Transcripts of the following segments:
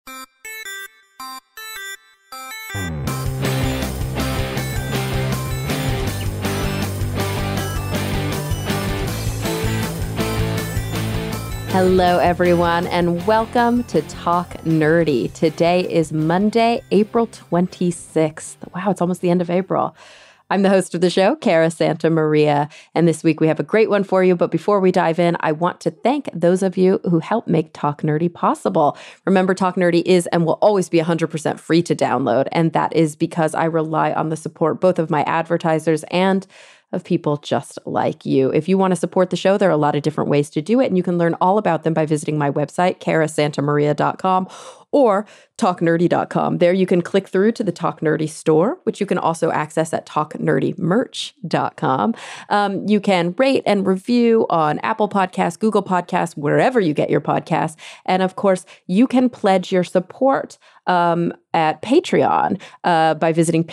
Hello, everyone, and welcome to Talk Nerdy. Today is Monday, April 26th. Wow, it's almost the end of April. I'm the host of the show, Cara Santa Maria, and this week we have a great one for you. But before we dive in, I want to thank those of you who help make Talk Nerdy possible. Remember, Talk Nerdy is and will always be 100% free to download, and that is because I rely on the support both of my advertisers and of people just like you. If you want to support the show, there are a lot of different ways to do it, and you can learn all about them by visiting my website, carasantamaria.com or talknerdy.com. There you can click through to the Talk Nerdy store, which you can also access at talknerdymerch.com. You can rate and review on Apple Podcasts, Google Podcasts, wherever you get your podcasts. And of course, you can pledge your support at Patreon by visiting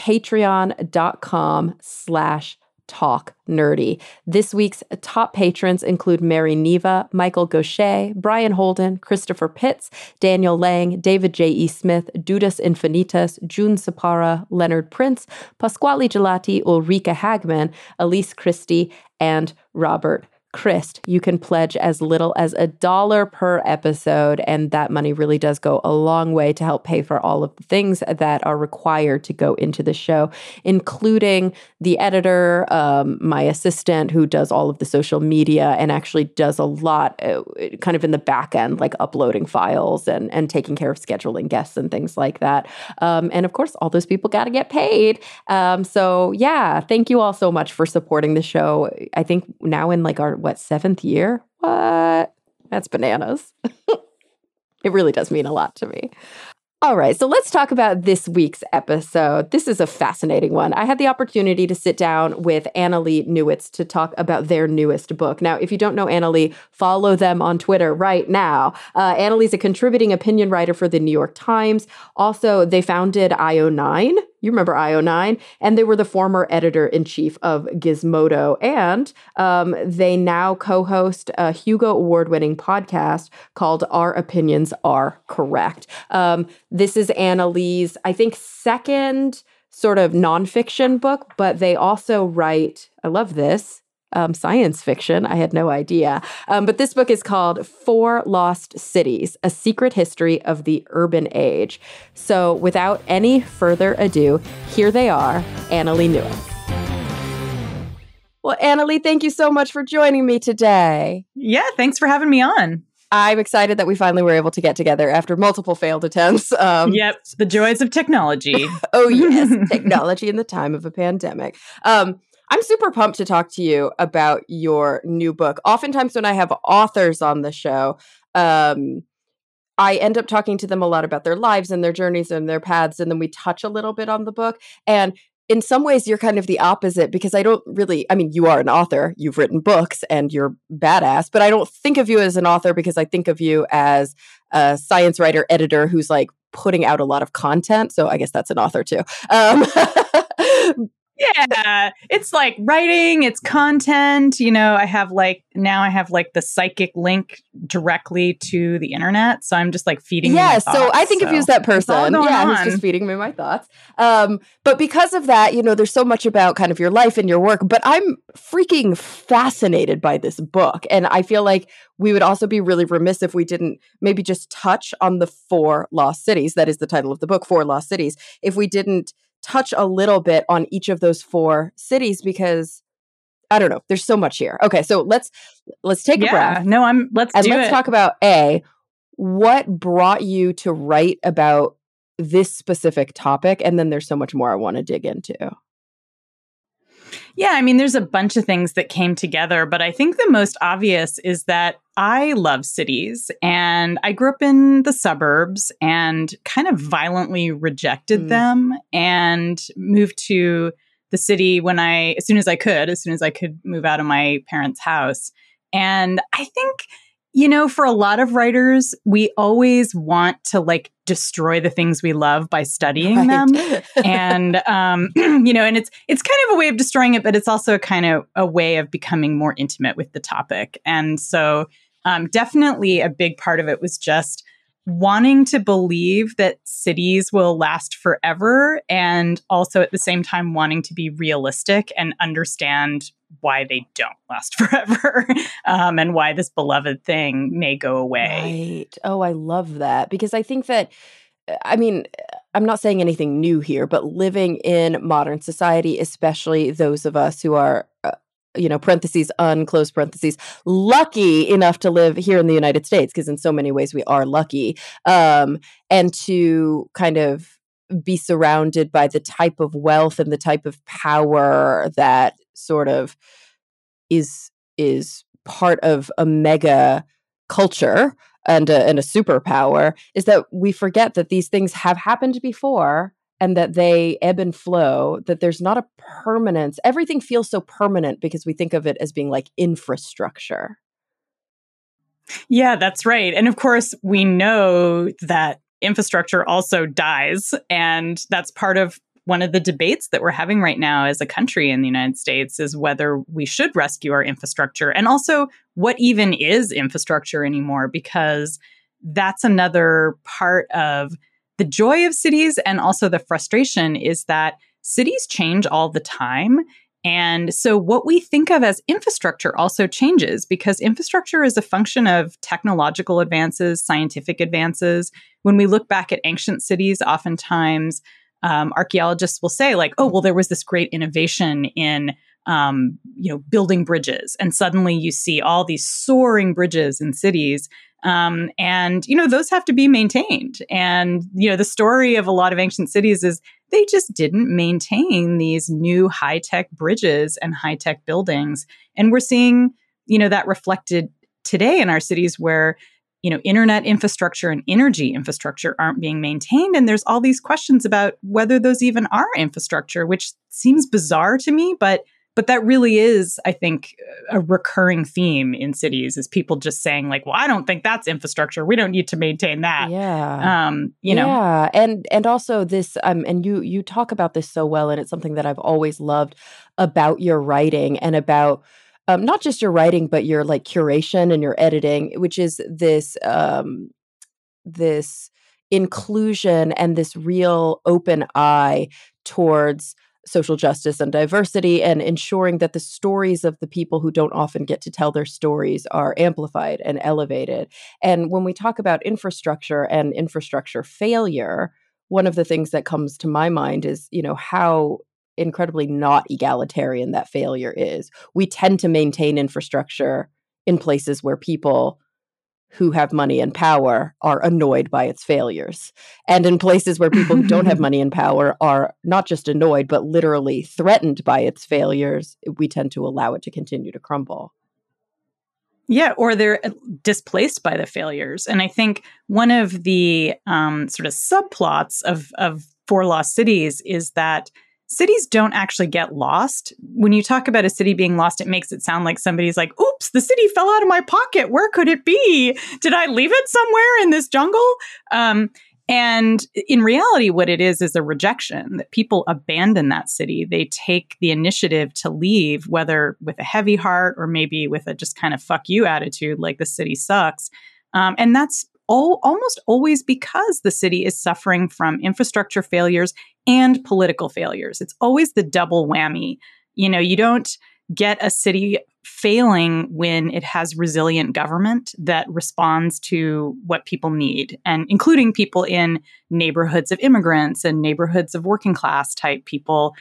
patreon.com/Talk Nerdy. This week's top patrons include Mary Neva, Michael Gaucher, Brian Holden, Christopher Pitts, Daniel Lang, David J.E. Smith, Dudas Infinitas, June Sapara, Leonard Prince, Pasquale Gelati, Ulrika Hagman, Elise Christie, and Robert Christ. You can pledge as little as $1 per episode, and that money really does go a long way to help pay for all of the things that are required to go into the show, including the editor, my assistant who does all of the social media and actually does a lot kind of in the back end, like uploading files and taking care of scheduling guests and things like that. And of course, all those people got to get paid. So yeah, thank you all so much for supporting the show. I think now in like our 7th year? What? That's bananas. It really does mean a lot to me. All right, so let's talk about this week's episode. This is a fascinating one. I had the opportunity to sit down with Annalee Newitz to talk about their newest book. Now, if you don't know Annalee, follow them on Twitter right now. Annalee's a contributing opinion writer for the New York Times. Also, they founded IO9. You remember IO9? And they were the former editor-in-chief of Gizmodo. And they now co-host a Hugo Award-winning podcast called Our Opinions Are Correct. This is Annalee's, I think, second sort of nonfiction book, but they also write, I love this, science fiction. I had no idea. But this book is called 4 Lost Cities, A Secret History of the Urban Age. So without any further ado, here they are, Annalee Newitz. Well, Annalee, thank you so much for joining me today. Yeah, thanks for having me on. I'm excited that we finally were able to get together after multiple failed attempts. Yep, the joys of technology. Oh, yes, technology in the time of a pandemic. I'm super pumped to talk to you about your new book. Oftentimes when I have authors on the show, I end up talking to them a lot about their lives and their journeys and their paths, and then we touch a little bit on the book. And in some ways, you're kind of the opposite because I don't really, I mean, you are an author, you've written books and you're badass, but I don't think of you as an author because I think of you as a science writer, editor who's like putting out a lot of content. So I guess that's an author too. Yeah, it's like writing, it's content. You know, I have like the psychic link directly to the internet. So I'm just like feeding you my thoughts. So I think of you as that person. Who's just feeding me my thoughts. But because of that, you know, there's so much about kind of your life and your work. But I'm freaking fascinated by this book. And I feel like we would also be really remiss if we didn't maybe just touch on the 4 Lost Cities. That is the title of the book, 4 Lost Cities. If we didn't touch a little bit on each of those 4 cities, because I don't know, there's so much here. Okay, so let's take a breath. Let's talk about what brought you to write about this specific topic, and then there's so much more I want to dig into. Yeah, I mean, there's a bunch of things that came together, but I think the most obvious is that I love cities, and I grew up in the suburbs and kind of violently rejected them and moved to the city as soon as I could move out of my parents' house. And I think, you know, for a lot of writers, we always want to like destroy the things we love by studying them. And, you know, and it's kind of a way of destroying it, but it's also kind of a way of becoming more intimate with the topic. And so definitely a big part of it was just wanting to believe that cities will last forever, and also at the same time wanting to be realistic and understand why they don't last forever, and why this beloved thing may go away. Right. Oh, I love that, because I think that, I mean, I'm not saying anything new here, but living in modern society, especially those of us who are, parentheses, unclose parentheses, lucky enough to live here in the United States, because in so many ways we are lucky, and to kind of be surrounded by the type of wealth and the type of power that sort of is part of a mega culture and a superpower, is that we forget that these things have happened before and that they ebb and flow, that there's not a permanence. Everything feels so permanent because we think of it as being like infrastructure. Yeah, that's right. And of course, we know that infrastructure also dies. And that's part of one of the debates that we're having right now as a country in the United States, is whether we should rescue our infrastructure, and also what even is infrastructure anymore, because that's another part of the joy of cities, and also the frustration is that cities change all the time. And so what we think of as infrastructure also changes, because infrastructure is a function of technological advances, scientific advances. When we look back at ancient cities, oftentimes archaeologists will say, like, oh, well, there was this great innovation in building bridges. And suddenly you see all these soaring bridges in cities. And those have to be maintained. And, the story of a lot of ancient cities is they just didn't maintain these new high-tech bridges and high-tech buildings. And we're seeing, that reflected today in our cities where, internet infrastructure and energy infrastructure aren't being maintained. And there's all these questions about whether those even are infrastructure, which seems bizarre to me, but that really is, I think, a recurring theme in cities, is people just saying, like, well, I don't think that's infrastructure. We don't need to maintain that. Yeah. Yeah. And also this, and you talk about this so well, and it's something that I've always loved about your writing, and about not just your writing, but your like curation and your editing, which is this inclusion and this real open eye towards social justice and diversity, and ensuring that the stories of the people who don't often get to tell their stories are amplified and elevated. And when we talk about infrastructure and infrastructure failure, one of the things that comes to my mind is, how incredibly not egalitarian that failure is. We tend to maintain infrastructure in places where people who have money and power are annoyed by its failures. And in places where people who don't have money and power are not just annoyed, but literally threatened by its failures, we tend to allow it to continue to crumble. Yeah, or they're displaced by the failures. And I think one of the sort of subplots of Four Lost Cities is that cities don't actually get lost. When you talk about a city being lost, it makes it sound like somebody's like, oops, the city fell out of my pocket. Where could it be? Did I leave it somewhere in this jungle? And in reality, what it is a rejection, that people abandon that city. They take the initiative to leave, whether with a heavy heart or maybe with a just kind of fuck you attitude, like the city sucks. And that's almost always because the city is suffering from infrastructure failures and political failures. It's always the double whammy. You don't get a city failing when it has resilient government that responds to what people need, and including people in neighborhoods of immigrants and neighborhoods of working class type people.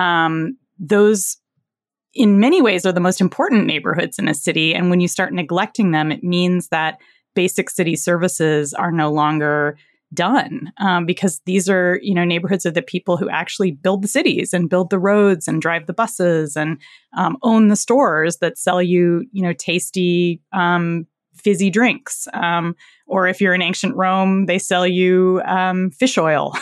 Those, in many ways, are the most important neighborhoods in a city. And when you start neglecting them, it means that basic city services are no longer done, because these are, neighborhoods of the people who actually build the cities and build the roads and drive the buses and own the stores that sell you, tasty, fizzy drinks. Or if you're in ancient Rome, they sell you fish oil.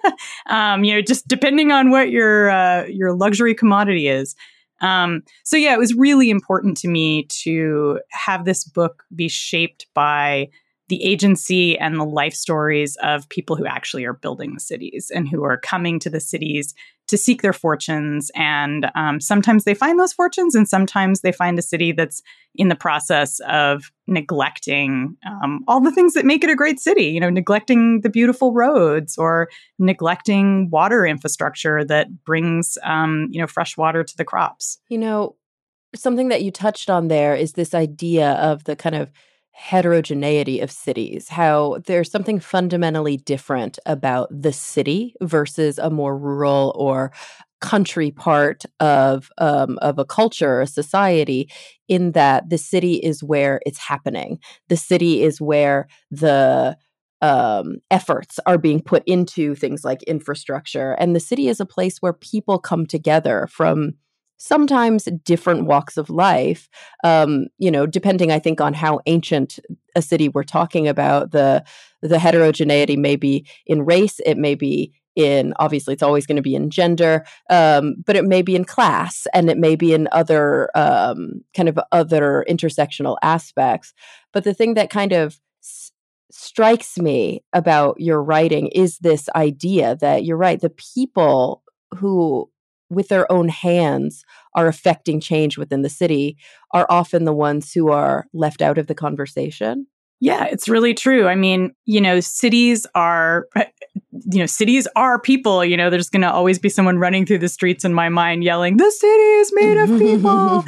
Just depending on what your luxury commodity is. So yeah, it was really important to me to have this book be shaped by the agency and the life stories of people who actually are building the cities and who are coming to the cities to seek their fortunes. And sometimes they find those fortunes, and sometimes they find a city that's in the process of neglecting all the things that make it a great city, you know, neglecting the beautiful roads or neglecting water infrastructure that brings, fresh water to the crops. You know, something that you touched on there is this idea of the kind of heterogeneity of cities, how there's something fundamentally different about the city versus a more rural or country part of a culture, a society, in that the city is where it's happening. The city is where the efforts are being put into things like infrastructure. And the city is a place where people come together from sometimes different walks of life, depending, I think, on how ancient a city we're talking about. The heterogeneity may be in race, it may be in, obviously, it's always going to be in gender, but it may be in class, and it may be in other kind of other intersectional aspects. But the thing that kind of strikes me about your writing is this idea that you're right, the people who with their own hands are affecting change within the city are often the ones who are left out of the conversation. Yeah, it's really true. I mean, cities are people. There's going to always be someone running through the streets in my mind yelling, "The city is made of people."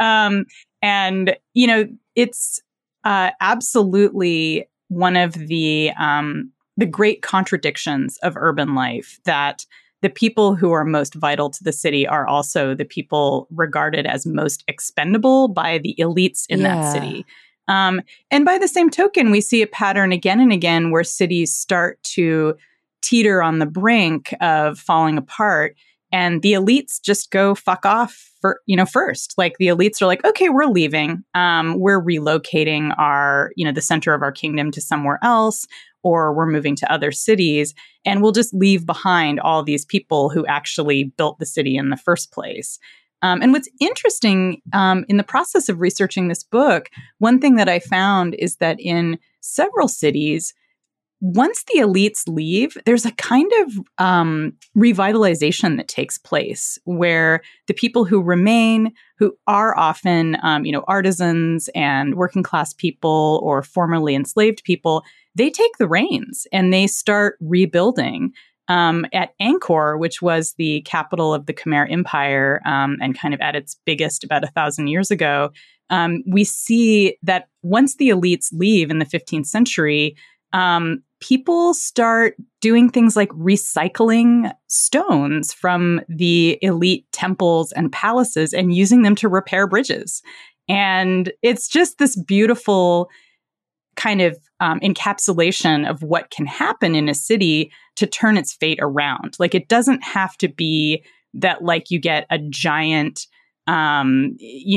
It's absolutely one of the great contradictions of urban life, that the people who are most vital to the city are also the people regarded as most expendable by the elites in that city. And by the same token, we see a pattern again and again where cities start to teeter on the brink of falling apart, and the elites just go fuck off first. Like, the elites are like, okay, we're leaving. We're relocating the center of our kingdom to somewhere else, or we're moving to other cities, and we'll just leave behind all these people who actually built the city in the first place. And what's interesting in the process of researching this book, one thing that I found is that in several cities, once the elites leave, there's a kind of revitalization that takes place where the people who remain, who are often, artisans and working class people or formerly enslaved people, they take the reins and they start rebuilding. At Angkor, which was the capital of the Khmer Empire and kind of at its biggest about 1,000 years ago, we see that once the elites leave in the 15th century, people start doing things like recycling stones from the elite temples and palaces and using them to repair bridges. And it's just this beautiful kind of encapsulation of what can happen in a city to turn its fate around. Like, it doesn't have to be that, like, you get a giant, you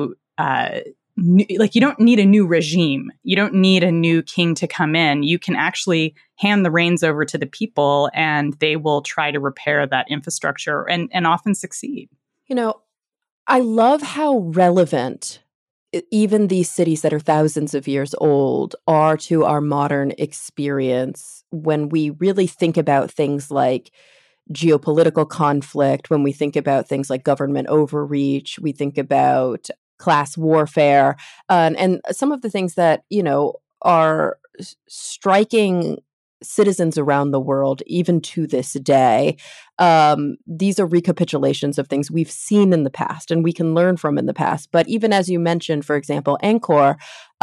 don't need a new regime. You don't need a new king to come in. You can actually hand the reins over to the people, and they will try to repair that infrastructure and often succeed. I love how relevant even these cities that are thousands of years old are to our modern experience when we really think about things like geopolitical conflict, when we think about things like government overreach, we think about class warfare, and some of the things that, are striking citizens around the world, even to this day. These are recapitulations of things we've seen in the past and we can learn from in the past. But even as you mentioned, for example, Angkor,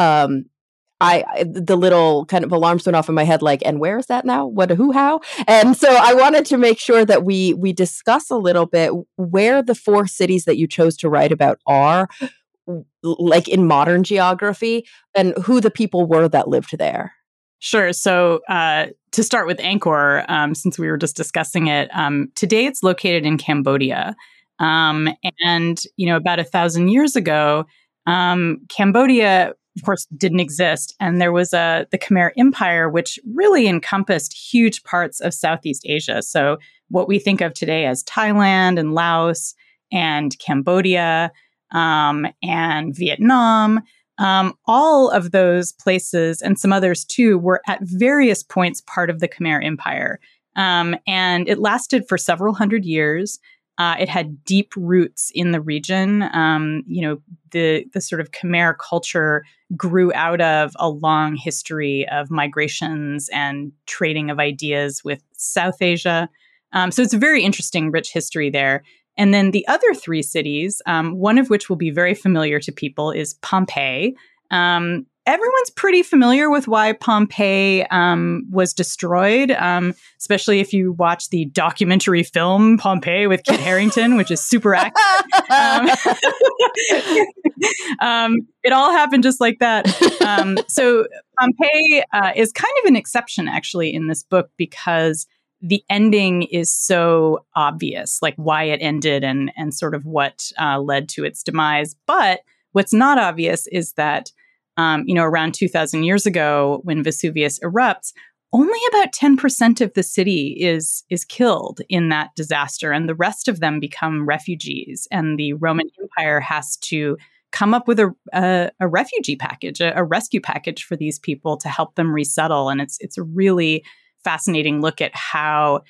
the little kind of alarms went off in my head, like, and where is that now? What, who, how? And so I wanted to make sure that we discuss a little bit where the 4 cities that you chose to write about are, like, in modern geography, and who the people were that lived there. Sure. So to start with Angkor, since we were just discussing it, today it's located in Cambodia. And, about 1,000 years ago, Cambodia, of course, didn't exist. And there was the Khmer Empire, which really encompassed huge parts of Southeast Asia. So what we think of today as Thailand and Laos and Cambodia and Vietnam, all of those places and some others too were at various points part of the Khmer Empire. And it lasted for several hundred years. It had deep roots in the region. The sort of Khmer culture grew out of a long history of migrations and trading of ideas with South Asia. So it's a very interesting, rich history there. And then the other three cities, one of which will be very familiar to people, is Pompeii. Everyone's pretty familiar with why Pompeii was destroyed, especially if you watch the documentary film Pompeii with Kit Harington, which is super accurate. It all happened just like that. So Pompeii is kind of an exception, actually, in this book because the ending is so obvious, like why it ended and sort of what led to its demise. But what's not obvious is that around 2,000 years ago, when Vesuvius erupts, only about 10% of the city is killed in that disaster, and the rest of them become refugees. And the Roman Empire has to come up with a refugee package, a rescue package for these people to help them resettle. And it's a really fascinating look at how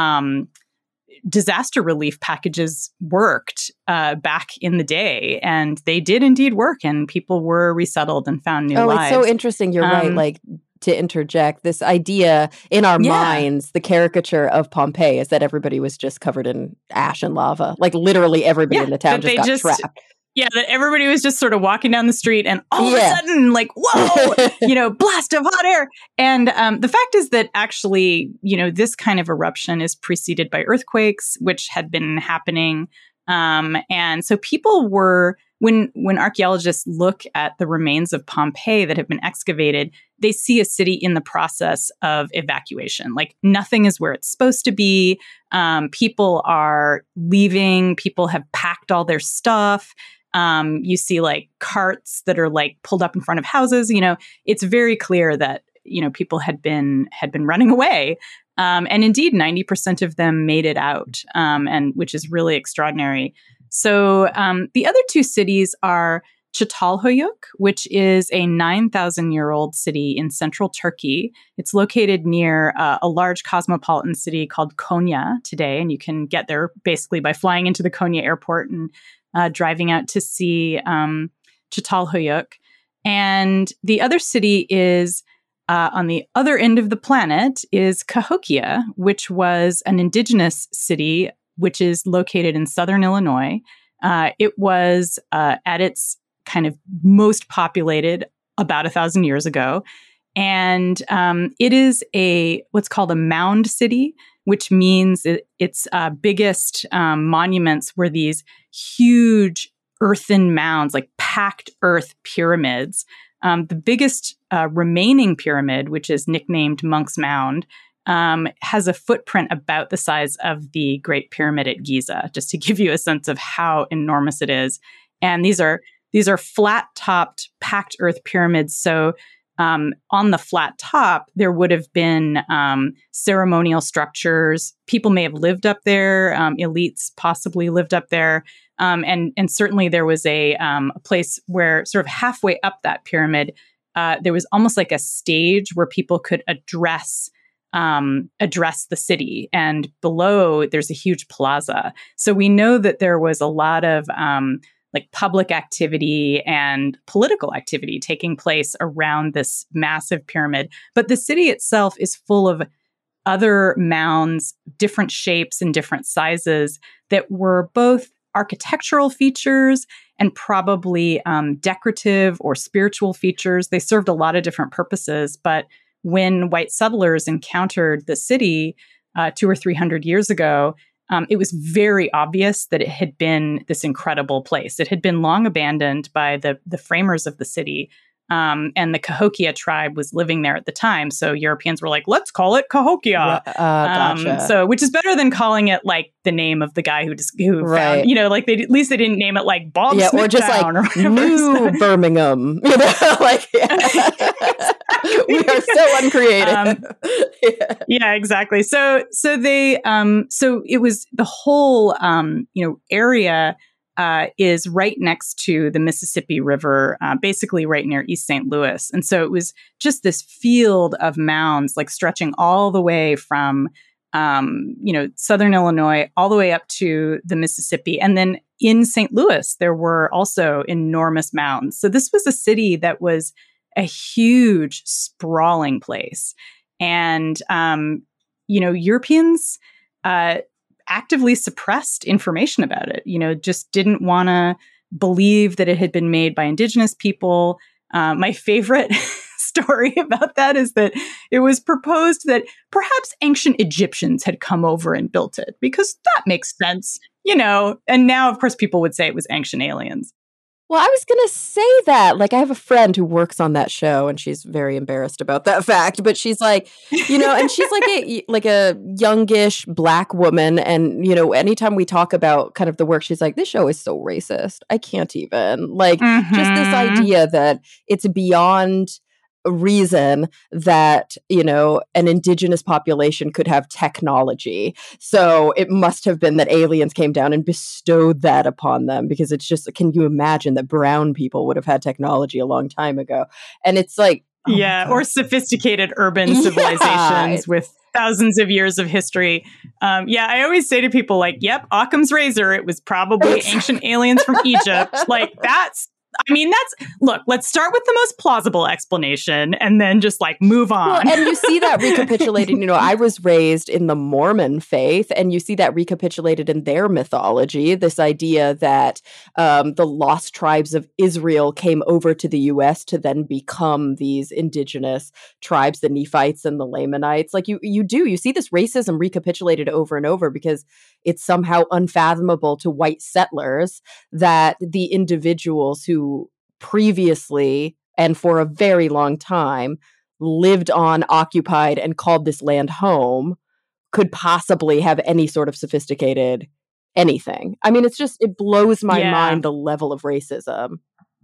disaster relief packages worked back in the day, and they did indeed work, and people were resettled and found new lives. It's so interesting. You're right. Like, to interject, this idea in our minds, the caricature of Pompeii is that everybody was just covered in ash and lava. Like literally everybody in the town just got trapped. Yeah, that everybody was just sort of walking down the street and all of a sudden, like, whoa, blast of hot air. And the fact is that actually, this kind of eruption is preceded by earthquakes, which had been happening. And so people were, when archaeologists look at the remains of Pompeii that have been excavated, they see a city in the process of evacuation. Like nothing is where it's supposed to be. People are leaving. People have packed all their stuff. You see like carts that are like pulled up in front of houses. It's very clear that, people had been running away. And indeed, 90% of them made it out, and which is really extraordinary. So the other two cities are Çatalhöyük, which is a 9,000-year-old city in central Turkey. It's located near a large cosmopolitan city called Konya today, and you can get there basically by flying into the Konya airport and driving out to see Çatalhöyük. And the other city is on the other end of the planet is Cahokia, which was an indigenous city, which is located in southern Illinois. It was at its kind of most populated about 1,000 years ago. And it is what's called a mound city, which means its biggest monuments were these huge earthen mounds, like packed earth pyramids. The biggest remaining pyramid, which is nicknamed Monk's Mound, has a footprint about the size of the Great Pyramid at Giza, just to give you a sense of how enormous it is. And these are flat-topped, packed earth pyramids. So on the flat top, there would have been ceremonial structures. People may have lived up there. Elites possibly lived up there. And certainly there was a place where sort of halfway up that pyramid, there was almost like a stage where people could address the city. And below, there's a huge plaza. So we know that there was a lot of like public activity and political activity taking place around this massive pyramid. But the city itself is full of other mounds, different shapes and different sizes that were both architectural features and probably decorative or spiritual features. They served a lot of different purposes. But when white settlers encountered the city 200 or 300 years ago, it was very obvious that it had been this incredible place. It had been long abandoned by the framers of the city. And the Cahokia tribe was living there at the time. So Europeans were like, let's call it Cahokia. Gotcha. Which is better than calling it like the name of the guy who right. found, like at least they didn't name it like Bob Smithtown or just like or whatever. New Birmingham. Like we are so uncreative. Yeah, exactly. So they so it was the whole area is right next to the Mississippi River, basically right near East St. Louis. And so it was just this field of mounds, like stretching all the way from Southern Illinois, all the way up to the Mississippi. And then in St. Louis, there were also enormous mounds. So this was a city that was a huge, sprawling place. And, Europeans actively suppressed information about it, just didn't want to believe that it had been made by indigenous people. My favorite story about that is that it was proposed that perhaps ancient Egyptians had come over and built it, because that makes sense, and now, of course, people would say it was ancient aliens. Well, I was going to say that. Like, I have a friend who works on that show, and she's very embarrassed about that fact. But she's like, and she's like a youngish Black woman. And, anytime we talk about kind of the work, she's like, this show is so racist. I can't even. Like, just this idea that it's beyond reason that, an indigenous population could have technology. So it must have been that aliens came down and bestowed that upon them, because it's just, can you imagine that brown people would have had technology a long time ago? And it's like, or sophisticated urban civilizations with thousands of years of history. I always say to people, like, yep, Occam's razor, it was probably ancient aliens from Egypt. Like, let's start with the most plausible explanation and then just move on. Well, and you see that recapitulated, I was raised in the Mormon faith, and you see that recapitulated in their mythology, this idea that the lost tribes of Israel came over to the U.S. to then become these indigenous tribes, the Nephites and the Lamanites. Like you see this racism recapitulated over and over, because it's somehow unfathomable to white settlers that the individuals who previously and for a very long time lived on, occupied, and called this land home could possibly have any sort of sophisticated anything. I mean, it blows my mind, the level of racism.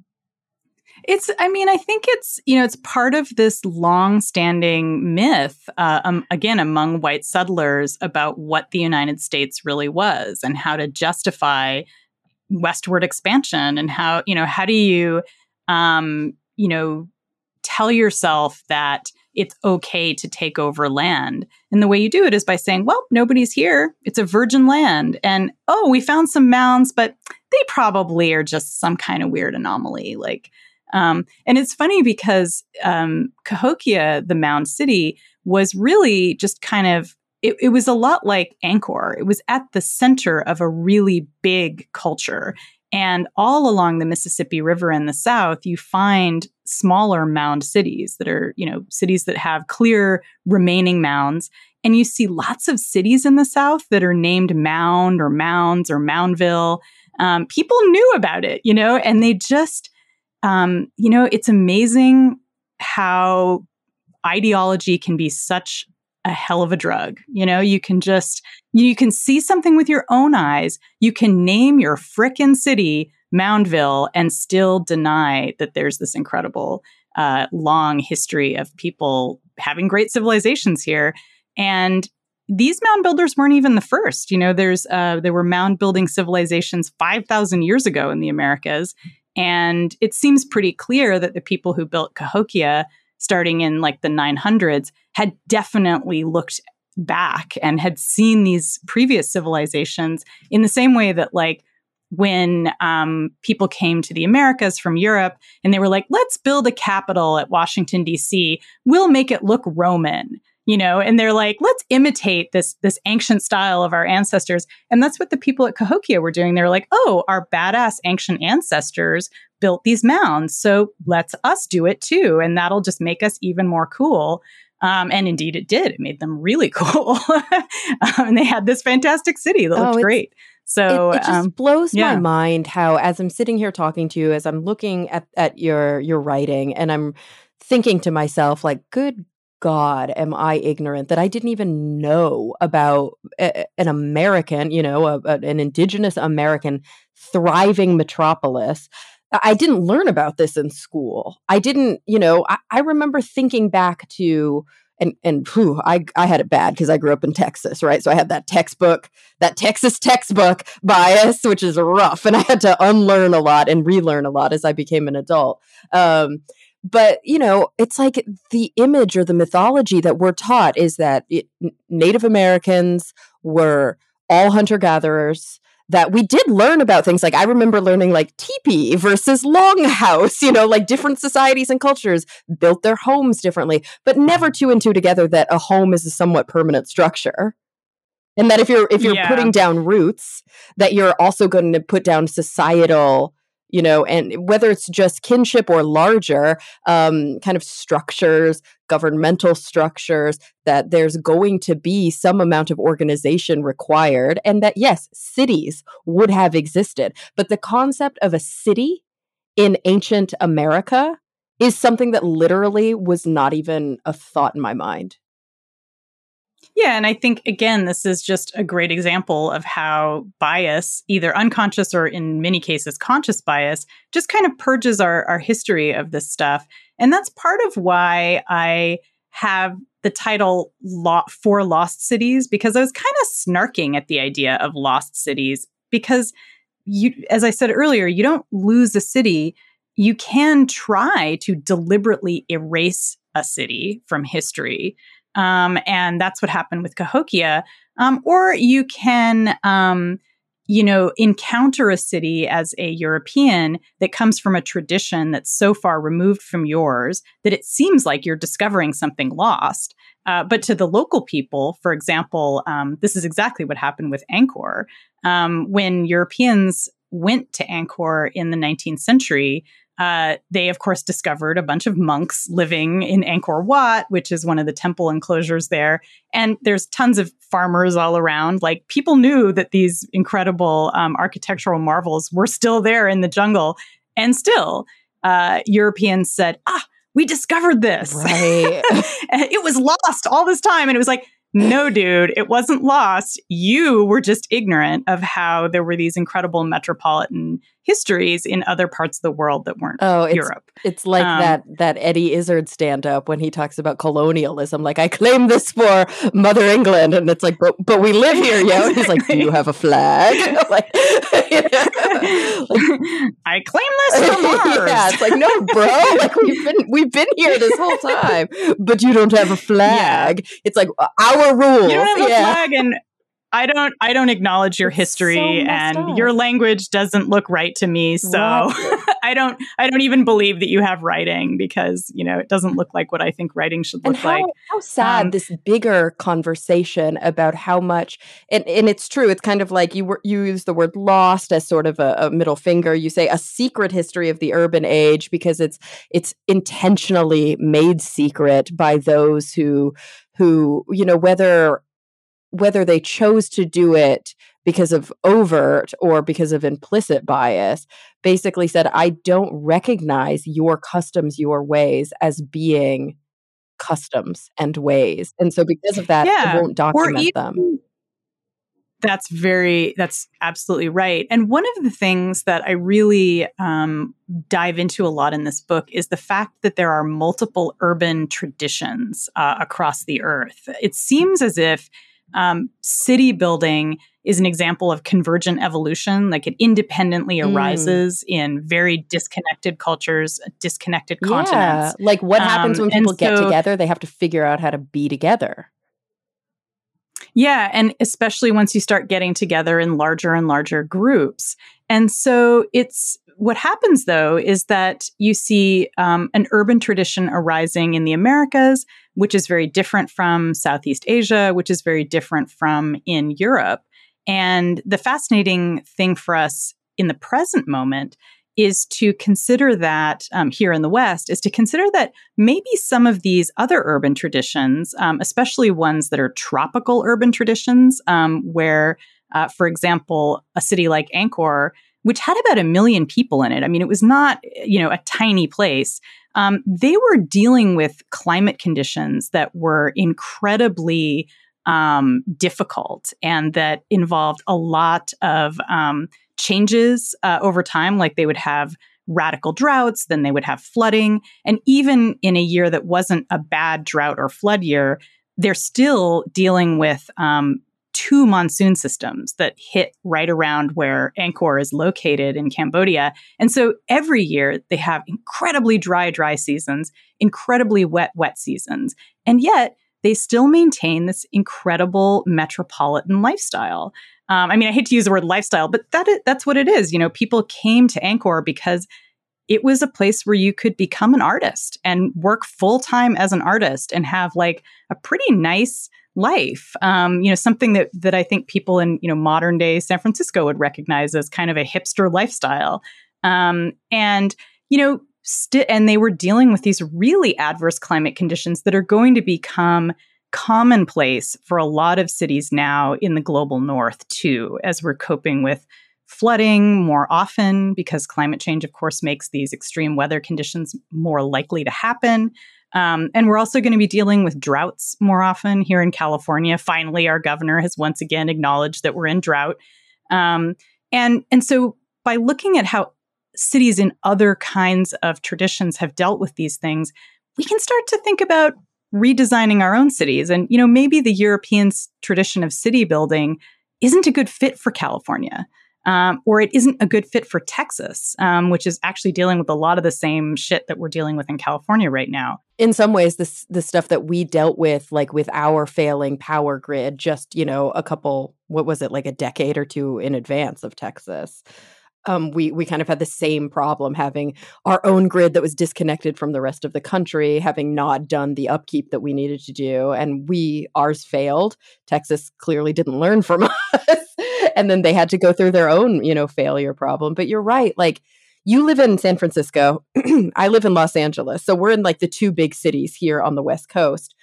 I think it's part of this long-standing myth, again, among white settlers about what the United States really was and how to justify westward expansion, and how do you, tell yourself that it's okay to take over land. And the way you do it is by saying, well, nobody's here. It's a virgin land. And, oh, we found some mounds, but they probably are just some kind of weird anomaly. And it's funny because Cahokia, the mound city, was really just kind of, it was a lot like Angkor. It was at the center of a really big culture. And all along the Mississippi River in the south, you find smaller mound cities that are, cities that have clear remaining mounds. And you see lots of cities in the south that are named Mound or Mounds or Moundville. People knew about it, and they just, it's amazing how ideology can be such a hell of a drug. You can see something with your own eyes. You can name your frickin' city Moundville and still deny that there's this incredible, long history of people having great civilizations here. And these mound builders weren't even the first. There were mound building civilizations 5,000 years ago in the Americas. And it seems pretty clear that the people who built Cahokia, starting in the 900s, had definitely looked back and had seen these previous civilizations in the same way that when people came to the Americas from Europe and they were like, let's build a capital at Washington, D.C. We'll make it look Roman, and they're like, let's imitate this ancient style of our ancestors. And that's what the people at Cahokia were doing. They were like, oh, our badass ancient ancestors built these mounds, so let's us do it too. And that'll just make us even more cool. And indeed it did. It made them really cool. And they had this fantastic city that looked great. So it just blows my mind how, as I'm sitting here talking to you, as I'm looking at your writing, and I'm thinking to myself, good God, am I ignorant that I didn't even know about an American, an indigenous American thriving metropolis. I didn't learn about this in school. I didn't, I remember thinking back to, I had it bad because I grew up in Texas, right? So I had that Texas textbook bias, which is rough. And I had to unlearn a lot and relearn a lot as I became an adult. But, it's like the image or the mythology that we're taught is that Native Americans were all hunter-gatherers, that we did learn about things. Like, I remember learning like teepee versus longhouse, like different societies and cultures built their homes differently, but never two and two together that a home is a somewhat permanent structure. And that if you're putting down roots, that you're also going to put down societal, and whether it's just kinship or larger kind of structures, governmental structures, that there's going to be some amount of organization required, and that, yes, cities would have existed. But the concept of a city in ancient America is something that literally was not even a thought in my mind. Yeah. And I think, again, this is just a great example of how bias, either unconscious or in many cases conscious bias, just kind of purges our history of this stuff. And that's part of why I have the title For Lost Cities, because I was kind of snarking at the idea of lost cities. Because as I said earlier, you don't lose a city. You can try to deliberately erase a city from history. And that's what happened with Cahokia. Or you can, encounter a city as a European that comes from a tradition that's so far removed from yours that it seems like you're discovering something lost. But to the local people, for example, this is exactly what happened with Angkor. When Europeans went to Angkor in the 19th century, they, of course, discovered a bunch of monks living in Angkor Wat, which is one of the temple enclosures there. And there's tons of farmers all around. Like, people knew that these incredible architectural marvels were still there in the jungle. And still, Europeans said, we discovered this. Right. It was lost all this time. And it was like, no, dude, it wasn't lost. You were just ignorant of how there were these incredible metropolitan histories in other parts of the world that weren't Europe. It's like that Eddie Izzard stand-up when he talks about colonialism. Like, I claim this for Mother England. And it's like, but we live here, yo. And he's like, do you have a flag? Like, I claim this for Mars. Yeah, it's like, no, bro. Like, we've been here this whole time, but you don't have a flag. Yeah. It's like our rules. You don't have a flag, and I don't acknowledge your history, so and your language doesn't look right to me. So I don't even believe that you have writing, because it doesn't look like what I think writing should look like. How sad this bigger conversation about how much, and it's true. It's kind of like you use the word lost as sort of a middle finger. You say a secret history of the urban age because it's intentionally made secret by those who whether they chose to do it because of overt or because of implicit bias, basically said, I don't recognize your customs, your ways as being customs and ways. And so because of that, I won't document them. That's absolutely right. And one of the things that I really dive into a lot in this book is the fact that there are multiple urban traditions across the earth. It seems as if city building is an example of convergent evolution. Like, it independently arises in very disconnected cultures, disconnected continents. Like, what happens when people get together? They have to figure out how to be together. Yeah. And especially once you start getting together in larger and larger groups. And so what happens, though, is that you see an urban tradition arising in the Americas, which is very different from Southeast Asia, which is very different from in Europe. And the fascinating thing for us in the present moment is to consider that here in the West, is to consider that maybe some of these other urban traditions, especially ones that are tropical urban traditions, where, for example, a city like Angkor, which had about 1 million people in it. I mean, it was not, a tiny place. They were dealing with climate conditions that were incredibly difficult, and that involved a lot of changes over time. Like, they would have radical droughts, then they would have flooding. And even in a year that wasn't a bad drought or flood year, they're still dealing with two monsoon systems that hit right around where Angkor is located in Cambodia. And so every year they have incredibly dry seasons, incredibly wet seasons. And yet they still maintain this incredible metropolitan lifestyle. I mean, I hate to use the word lifestyle, but that's what it is. You know, people came to Angkor because it was a place where you could become an artist and work full time as an artist and have like a pretty nice life. Something that I think people in, modern day San Francisco would recognize as kind of a hipster lifestyle. And they were dealing with these really adverse climate conditions that are going to become commonplace for a lot of cities now in the global north too, as we're coping with flooding more often because climate change, of course, makes these extreme weather conditions more likely to happen. And we're also going to be dealing with droughts more often here in California. Finally, our governor has once again acknowledged that we're in drought. And so by looking at how cities in other kinds of traditions have dealt with these things, we can start to think about redesigning our own cities. And, maybe the European tradition of city building isn't a good fit for California. Or it isn't a good fit for Texas, which is actually dealing with a lot of the same shit that we're dealing with in California right now. In some ways, the stuff that we dealt with, like with our failing power grid, just, like a decade or two in advance of Texas. We kind of had the same problem, having our own grid that was disconnected from the rest of the country, having not done the upkeep that we needed to do. And ours failed. Texas clearly didn't learn from us. And then they had to go through their own, failure problem. But you're right. Like, you live in San Francisco. I live in Los Angeles. So we're in like the two big cities here on the West Coast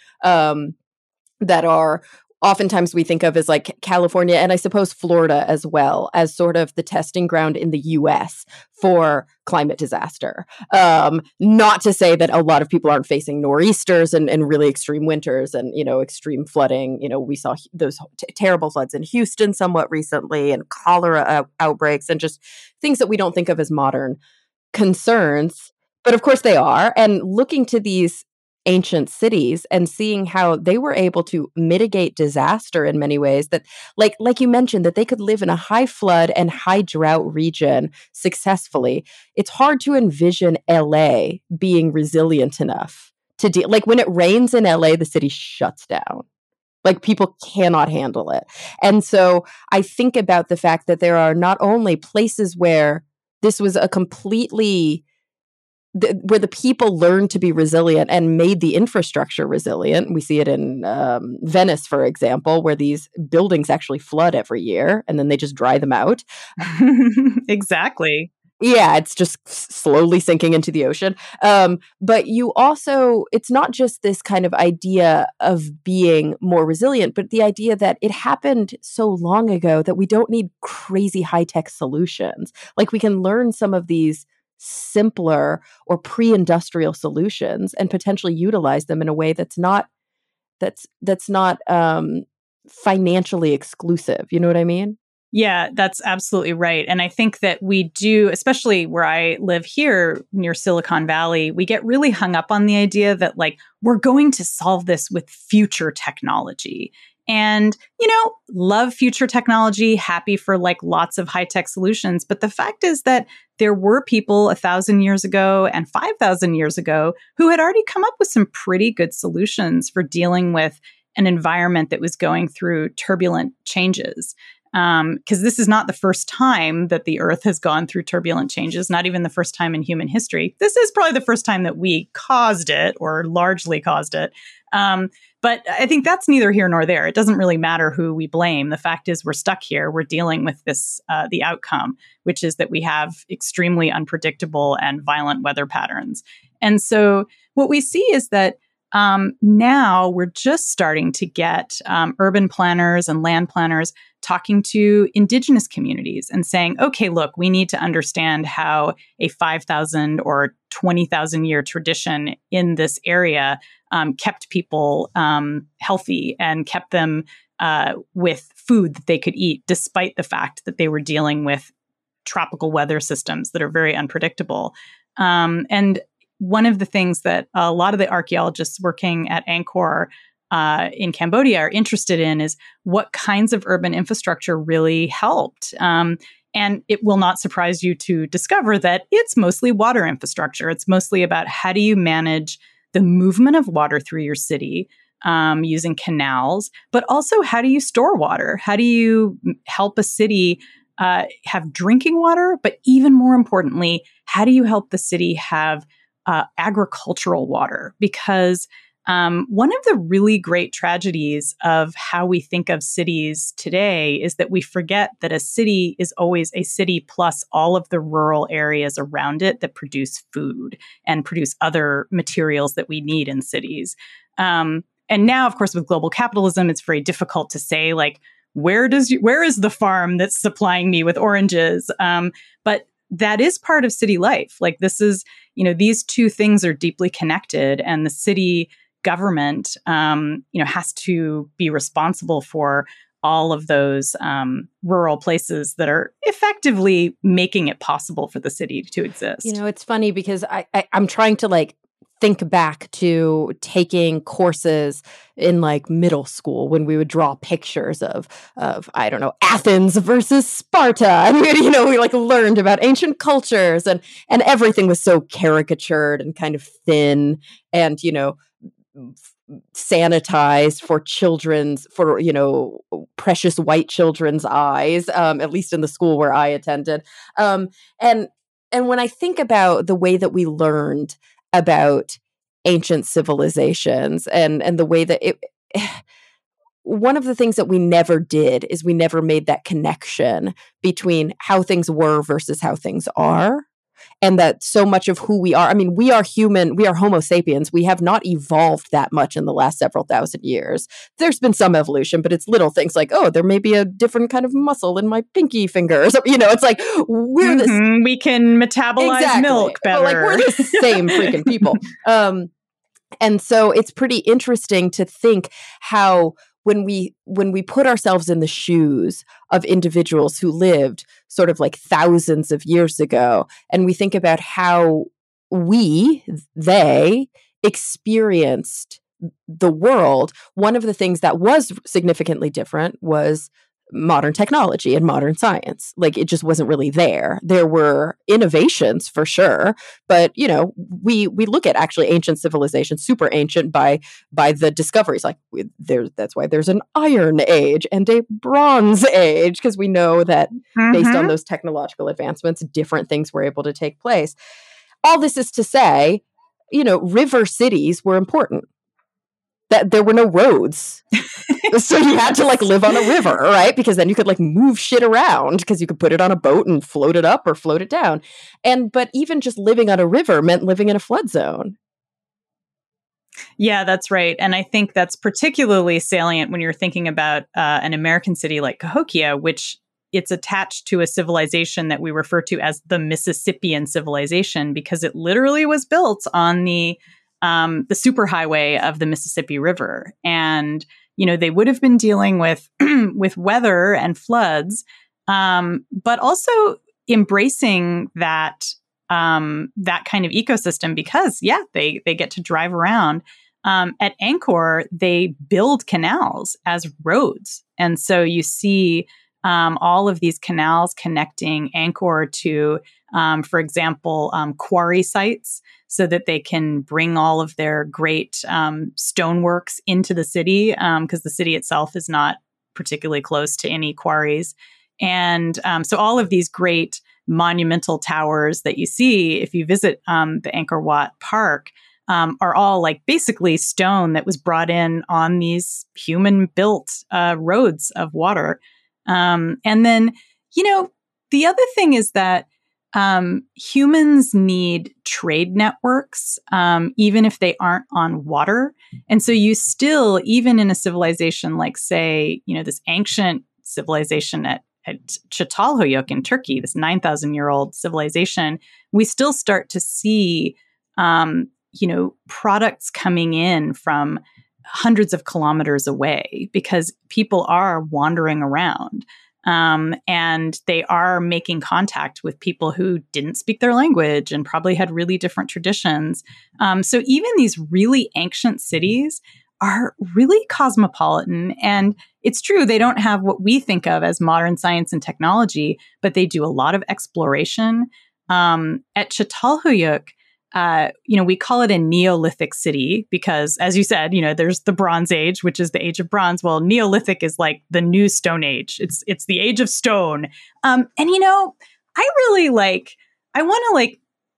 that are oftentimes we think of as like California and I suppose Florida as well as sort of the testing ground in the US for climate disaster. Not to say that a lot of people aren't facing nor'easters and really extreme winters and, extreme flooding. We saw those terrible floods in Houston somewhat recently and cholera outbreaks and just things that we don't think of as modern concerns. But of course they are. And looking to these ancient cities and seeing how they were able to mitigate disaster in many ways, that like you mentioned, that they could live in a high flood and high drought region successfully. It's hard to envision LA being resilient enough to deal. Like when it rains in LA, the city shuts down. Like people cannot handle it. And so I think about the fact that there are not only places where this was a completely where the people learned to be resilient and made the infrastructure resilient. We see it in Venice, for example, where these buildings actually flood every year and then they just dry them out. Exactly. Yeah, it's just slowly sinking into the ocean. But you also, it's not just this kind of idea of being more resilient, but the idea that it happened so long ago that we don't need crazy high-tech solutions. Like we can learn some of these simpler or pre-industrial solutions and potentially utilize them in a way that's not financially exclusive. You know what I mean? Yeah, that's absolutely right. And I think that we do, especially where I live here near Silicon Valley, we get really hung up on the idea that like we're going to solve this with future technology. And, love future technology, happy for like lots of high-tech solutions. But the fact is that there were people 1,000 years ago and 5,000 years ago who had already come up with some pretty good solutions for dealing with an environment that was going through turbulent changes. Because this is not the first time that the Earth has gone through turbulent changes, not even the first time in human history. This is probably the first time that we caused it or largely caused it. But I think that's neither here nor there. It doesn't really matter who we blame. The fact is we're stuck here. We're dealing with this, the outcome, which is that we have extremely unpredictable and violent weather patterns. And so what we see is that now we're just starting to get urban planners and land planners talking to indigenous communities and saying, okay, look, we need to understand how a 5,000 or 20,000 year tradition in this area kept people healthy and kept them with food that they could eat, despite the fact that they were dealing with tropical weather systems that are very unpredictable. And one of the things that a lot of the archaeologists working at Angkor in Cambodia are interested in is what kinds of urban infrastructure really helped. And it will not surprise you to discover that it's mostly water infrastructure. It's mostly about how do you manage the movement of water through your city using canals, but also how do you store water? How do you help a city have drinking water? But even more importantly, how do you help the city have agricultural water? Because one of the really great tragedies of how we think of cities today is that we forget that a city is always a city plus all of the rural areas around it that produce food and produce other materials that we need in cities. And now, of course, with global capitalism, it's very difficult to say, like, where is the farm that's supplying me with oranges? But that is part of city life. Like, this is, these two things are deeply connected, and the city government, has to be responsible for all of those rural places that are effectively making it possible for the city to exist. It's funny because I'm trying to think back to taking courses in middle school when we would draw pictures of I don't know, Athens versus Sparta, and we learned about ancient cultures, and everything was so caricatured and kind of thin and sanitized for precious white children's eyes, at least in the school where I attended. And when I think about the way that we learned about ancient civilizations and the way that one of the things that we never did is we never made that connection between how things were versus how things are. And that so much of who we are, we are human, we are Homo sapiens. We have not evolved that much in the last several thousand years. There's been some evolution, but it's little things like, oh, there may be a different kind of muscle in my pinky fingers. It's like, we're this. We can metabolize milk better. But we're the same freaking people. And so it's pretty interesting to think how when we put ourselves in the shoes of individuals who lived sort of thousands of years ago, and we think about how they experienced the world, one of the things that was significantly different was modern technology and modern science. It just wasn't really there. There were innovations for sure, but we look at actually ancient civilizations, super ancient by the discoveries. That's why there's an Iron Age and a Bronze Age, because we know that based on those technological advancements, different things were able to take place. All this is to say, river cities were important. That there were no roads. So you had to live on a river, right? Because then you could move shit around, because you could put it on a boat and float it up or float it down. But even just living on a river meant living in a flood zone. Yeah, that's right. And I think that's particularly salient when you're thinking about an American city like Cahokia, which it's attached to a civilization that we refer to as the Mississippian civilization, because it literally was built on the superhighway of the Mississippi River. And, they would have been dealing with with weather and floods, but also embracing that kind of ecosystem because, they get to drive around. At Angkor, they build canals as roads. And so you see all of these canals connecting Angkor to, for example, quarry sites, so that they can bring all of their great stoneworks into the city, because the city itself is not particularly close to any quarries. And so all of these great monumental towers that you see if you visit the Angkor Wat Park are all basically stone that was brought in on these human-built roads of water. And then, the other thing is that humans need trade networks, even if they aren't on water. And so you still, even in a civilization like, say, this ancient civilization at Çatalhöyük in Turkey, this 9,000-year-old civilization, we still start to see, products coming in from hundreds of kilometers away, because people are wandering around. And they are making contact with people who didn't speak their language and probably had really different traditions. So even these really ancient cities are really cosmopolitan. And it's true, they don't have what we think of as modern science and technology, but they do a lot of exploration. At Çatalhöyük, we call it a Neolithic city because, as you said, there's the Bronze Age, which is the age of bronze. Well, Neolithic is like the new Stone Age. It's the age of stone. I want to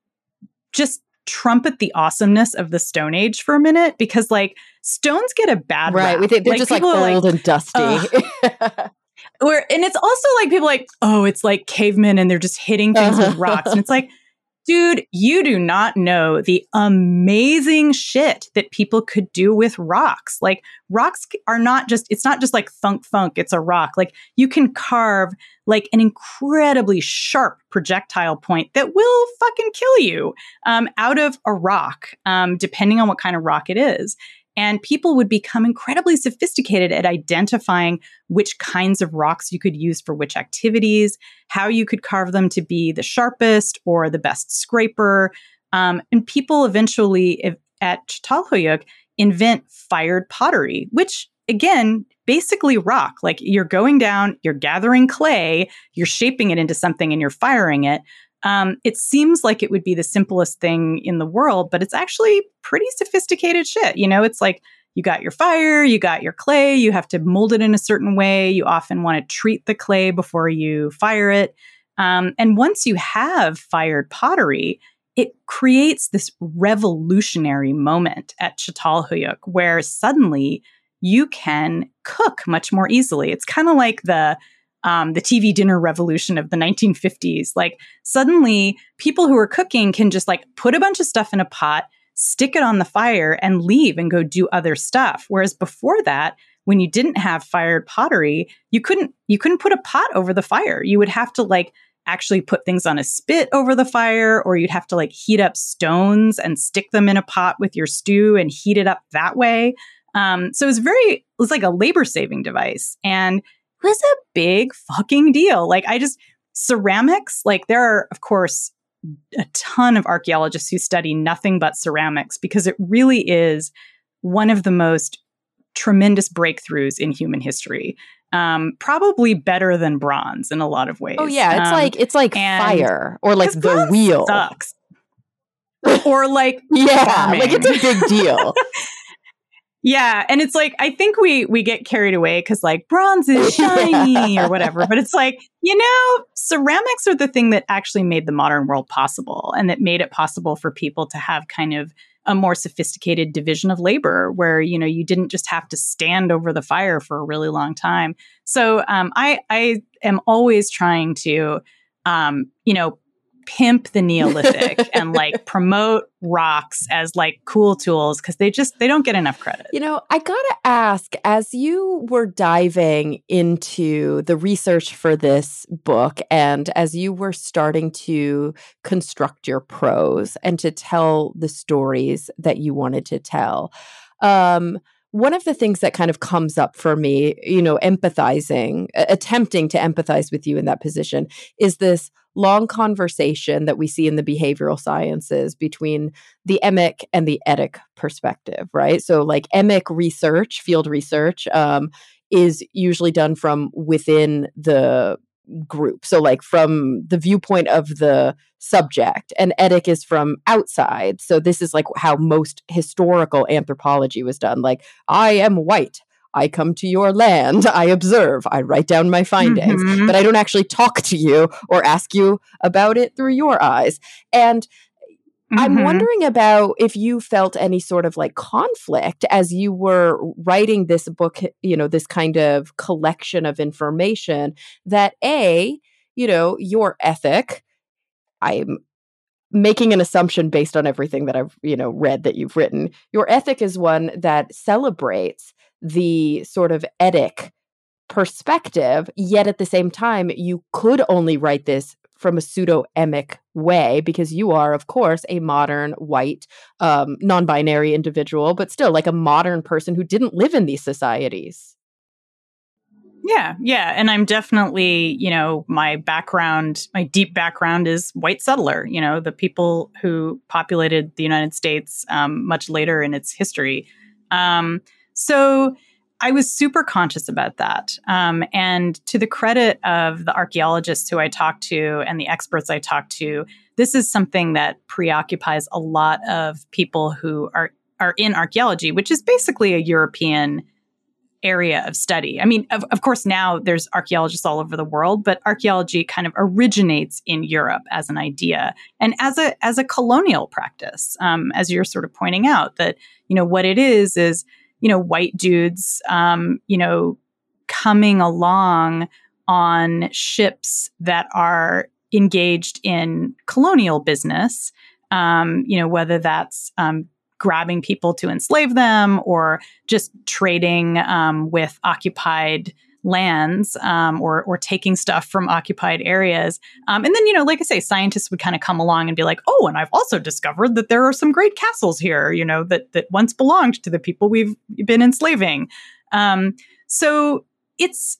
just trumpet the awesomeness of the Stone Age for a minute because stones get a bad right. rap. They're just old and dusty. And it's also people it's like cavemen and they're just hitting things with rocks. And it's dude, you do not know the amazing shit that people could do with rocks. Rocks are it's not just thunk thunk, it's a rock. You can carve an incredibly sharp projectile point that will fucking kill you out of a rock, depending on what kind of rock it is. And people would become incredibly sophisticated at identifying which kinds of rocks you could use for which activities, how you could carve them to be the sharpest or the best scraper. And people eventually at Çatalhöyük invent fired pottery, which again, basically rock. You're going down, you're gathering clay, you're shaping it into something and you're firing it. It seems like it would be the simplest thing in the world, but it's actually pretty sophisticated shit. It's you got your fire, you got your clay, you have to mold it in a certain way. You often want to treat the clay before you fire it. And once you have fired pottery, it creates this revolutionary moment at Çatalhöyük where suddenly you can cook much more easily. It's kind of like the TV dinner revolution of the 1950s. Suddenly people who are cooking can just put a bunch of stuff in a pot, stick it on the fire and leave and go do other stuff. Whereas before that, when you didn't have fired pottery, you couldn't put a pot over the fire. You would have to actually put things on a spit over the fire, or you'd have to heat up stones and stick them in a pot with your stew and heat it up that way. So it was like a labor saving device. And it was a big fucking deal. Ceramics, there are, of course, a ton of archaeologists who study nothing but ceramics because it really is one of the most tremendous breakthroughs in human history. Probably better than bronze in a lot of ways. Oh yeah, it's like fire or the wheel. Sucks. Or yeah, farming. It's a big deal. Yeah. And it's I think we get carried away because bronze is shiny or whatever. But it's ceramics are the thing that actually made the modern world possible and that made it possible for people to have kind of a more sophisticated division of labor where, you didn't just have to stand over the fire for a really long time. So I am always trying to, pimp the Neolithic and promote rocks as cool tools because they don't get enough credit. I gotta ask, as you were diving into the research for this book and as you were starting to construct your prose and to tell the stories that you wanted to tell, one of the things that kind of comes up for me, empathizing, attempting to empathize with you in that position is this long conversation that we see in the behavioral sciences between the emic and the etic perspective, right? So emic research, field research, is usually done from within the group. So from the viewpoint of the subject, and etic is from outside. So this is how most historical anthropology was done. I am white. I come to your land, I observe, I write down my findings, but I don't actually talk to you or ask you about it through your eyes. And I'm wondering about if you felt any sort of conflict as you were writing this book, this kind of collection of information that your ethic, I'm making an assumption based on everything that I've, read that you've written. Your ethic is one that celebrates the sort of etic perspective, yet at the same time, you could only write this from a pseudo-emic way because you are, of course, a modern white, non-binary individual, but still a modern person who didn't live in these societies. Yeah. And I'm definitely, my deep background is white settler, the people who populated the United States much later in its history. So I was super conscious about that. And to the credit of the archaeologists who I talked to and the experts I talked to, this is something that preoccupies a lot of people who are in archaeology, which is basically a European area of study. I mean, of course, now there's archaeologists all over the world, but archaeology kind of originates in Europe as an idea and as a colonial practice, as you're sort of pointing out that, what it is, white dudes, coming along on ships that are engaged in colonial business, whether that's grabbing people to enslave them or just trading with occupied lands or taking stuff from occupied areas. And then, like I say, scientists would kind of come along and be like, oh, and I've also discovered that there are some great castles here, that once belonged to the people we've been enslaving. So it's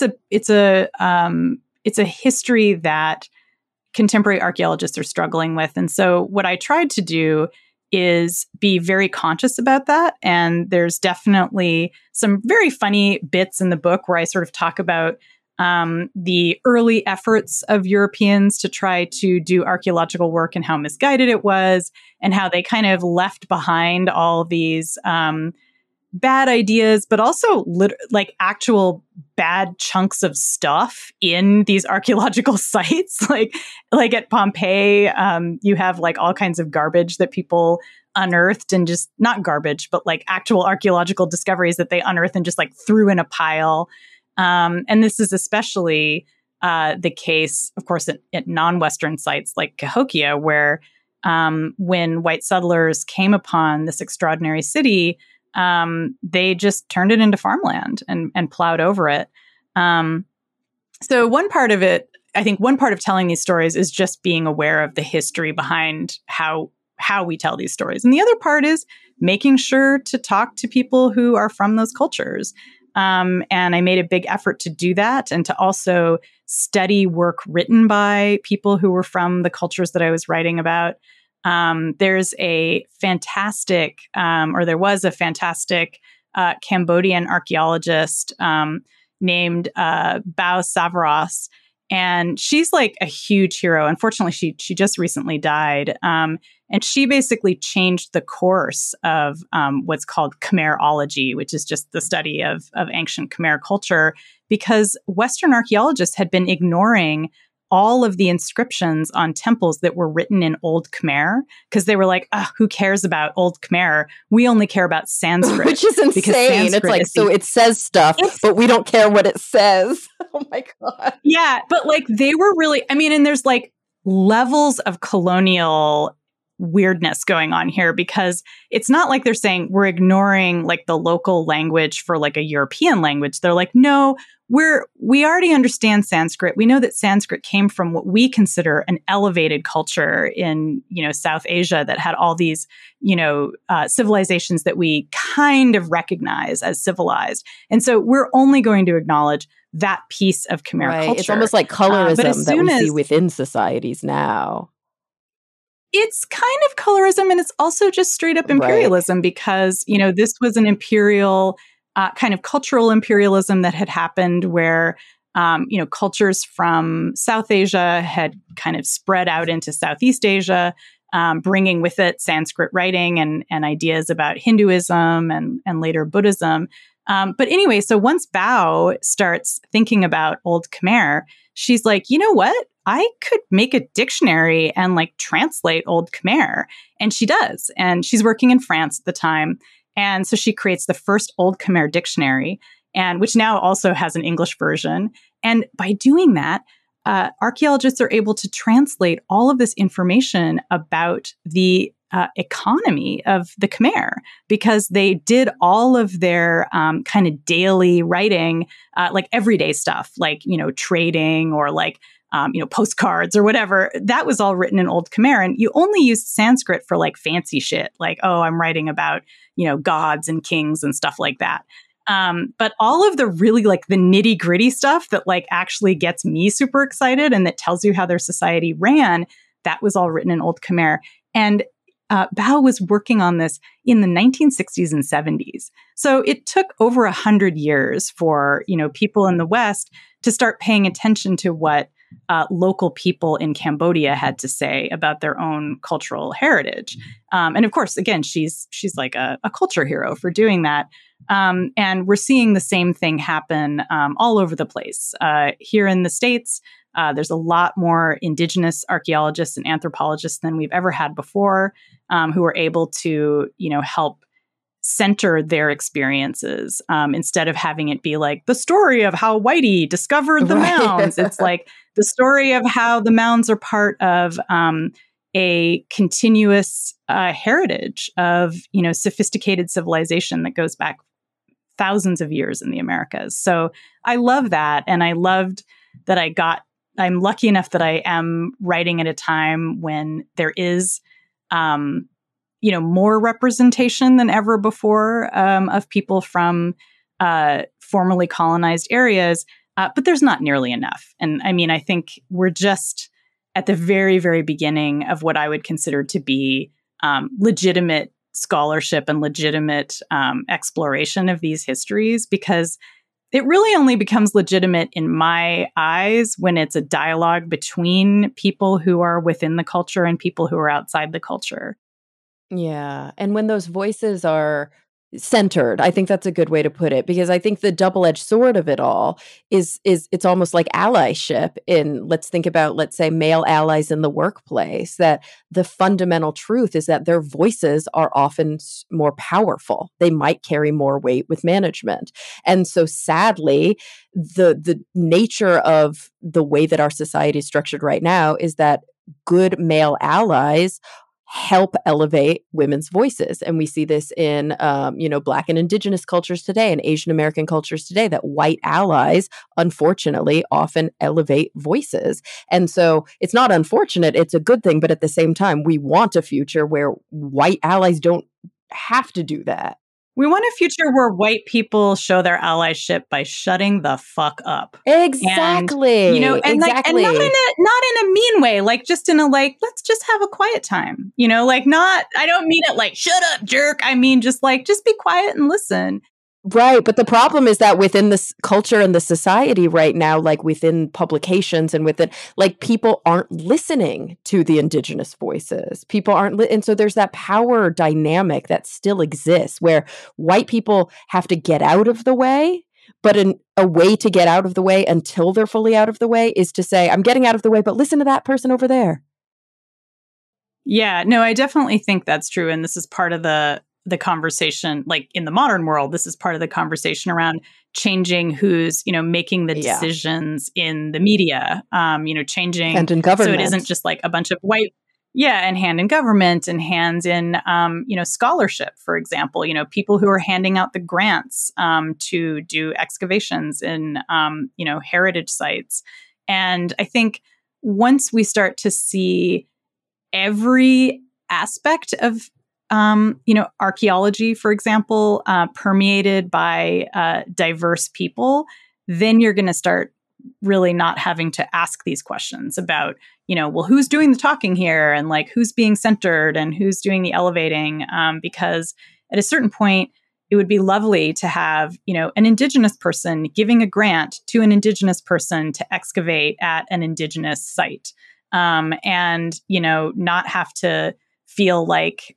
a history that contemporary archaeologists are struggling with. And so what I tried to do is be very conscious about that. And there's definitely some very funny bits in the book where I sort of talk about the early efforts of Europeans to try to do archaeological work and how misguided it was, and how they kind of left behind all these bad ideas, but also like actual bad chunks of stuff in these archaeological sites. Like at Pompeii, you have like all kinds of garbage that people unearthed, and just not garbage, but like actual archaeological discoveries that they unearthed and just like threw in a pile. And this is especially the case, of course, at non-Western sites like Cahokia, where when white settlers came upon this extraordinary city, they just turned it into farmland and plowed over it. So one part of it, I think one part of telling these stories is just being aware of the history behind how we tell these stories. And the other part is making sure to talk to people who are from those cultures. And I made a big effort to do that, and to also study work written by people who were from the cultures that I was writing about. There's a fantastic, there was a fantastic Cambodian archaeologist named Bao Savarros, and she's like a huge hero. Unfortunately, she just recently died, and she basically changed the course of what's called Khmerology, which is just the study of ancient Khmer culture, because Western archaeologists had been ignoring all of the inscriptions on temples that were written in Old Khmer, because they were like, who cares about Old Khmer? We only care about Sanskrit. Which is insane. It's like, so it says stuff, but we don't care what it says. Oh my God. Yeah, but like they were really, and there's like levels of colonial weirdness going on here, because it's not like they're saying we're ignoring like the local language for like a European language. They're like, no, we already understand Sanskrit. We know that Sanskrit came from what we consider an elevated culture in, South Asia that had all these, civilizations that we kind of recognize as civilized. And so we're only going to acknowledge that piece of Khmer culture. It's almost like colorism that we see within societies now. It's kind of colorism, and it's also just straight up imperialism, because, this was an imperial kind of cultural imperialism that had happened where, cultures from South Asia had kind of spread out into Southeast Asia, bringing with it Sanskrit writing and ideas about Hinduism and later Buddhism. But anyway, so once Bao starts thinking about Old Khmer, she's like, you know what? I could make a dictionary and like translate Old Khmer. And she does. And she's working in France at the time. And so she creates the first Old Khmer dictionary, and which now also has an English version. And by doing that, archaeologists are able to translate all of this information about the economy of the Khmer, because they did all of their kind of daily writing, like everyday stuff, like, trading or like, postcards or whatever. That was all written in Old Khmer. And you only used Sanskrit for like fancy shit, like, oh, I'm writing about, gods and kings and stuff like that. But all of the really like the nitty gritty stuff that like actually gets me super excited and that tells you how their society ran, that was all written in Old Khmer. And Bao was working on this in the 1960s and 70s. So it took over 100 years for, people in the West to start paying attention to what local people in Cambodia had to say about their own cultural heritage. And of course, again, she's like a culture hero for doing that. And we're seeing the same thing happen all over the place. Here in the States, there's a lot more indigenous archaeologists and anthropologists than we've ever had before, who are able to, help center their experiences instead of having it be like the story of how Whitey discovered the mounds. It's like the story of how the mounds are part of a continuous heritage of, sophisticated civilization that goes back thousands of years in the Americas. So I love that. And I loved that I'm lucky enough that I am writing at a time when there is, more representation than ever before of people from formerly colonized areas, but there's not nearly enough. And I mean, I think we're just at the very, very beginning of what I would consider to be legitimate scholarship and legitimate exploration of these histories, because it really only becomes legitimate in my eyes when it's a dialogue between people who are within the culture and people who are outside the culture. Yeah. And when those voices are centered, I think that's a good way to put it, because I think the double-edged sword of it all is it's almost like allyship in, let's think about, let's say, male allies in the workplace, that the fundamental truth is that their voices are often more powerful. They might carry more weight with management. And so sadly, the nature of the way that our society is structured right now is that good male allies help elevate women's voices. And we see this in, Black and Indigenous cultures today and Asian American cultures today, that white allies, unfortunately, often elevate voices. And so it's not unfortunate, it's a good thing. But at the same time, we want a future where white allies don't have to do that. We want a future where white people show their allyship by shutting the fuck up. Exactly. And, exactly. and not in a mean way, like just in a let's just have a quiet time. I don't mean it like shut up, jerk. I mean just be quiet and listen. Right. But the problem is that within this culture and the society right now, like within publications and within, people aren't listening to the indigenous voices. People aren't. And so there's that power dynamic that still exists where white people have to get out of the way. But a way to get out of the way until they're fully out of the way is to say, I'm getting out of the way, but listen to that person over there. Yeah, no, I definitely think that's true. And this is part of the conversation, like in the modern world, this is part of the conversation around changing who's, making the decisions in the media, changing. And in government. So it isn't just like a bunch of white, and hand in government and hands in, scholarship, for example, people who are handing out the grants to do excavations in, heritage sites. And I think once we start to see every aspect of archaeology, for example, permeated by diverse people, then you're going to start really not having to ask these questions about, who's doing the talking here and who's being centered and who's doing the elevating. Because at a certain point, it would be lovely to have, an indigenous person giving a grant to an indigenous person to excavate at an indigenous site, and, not have to feel like,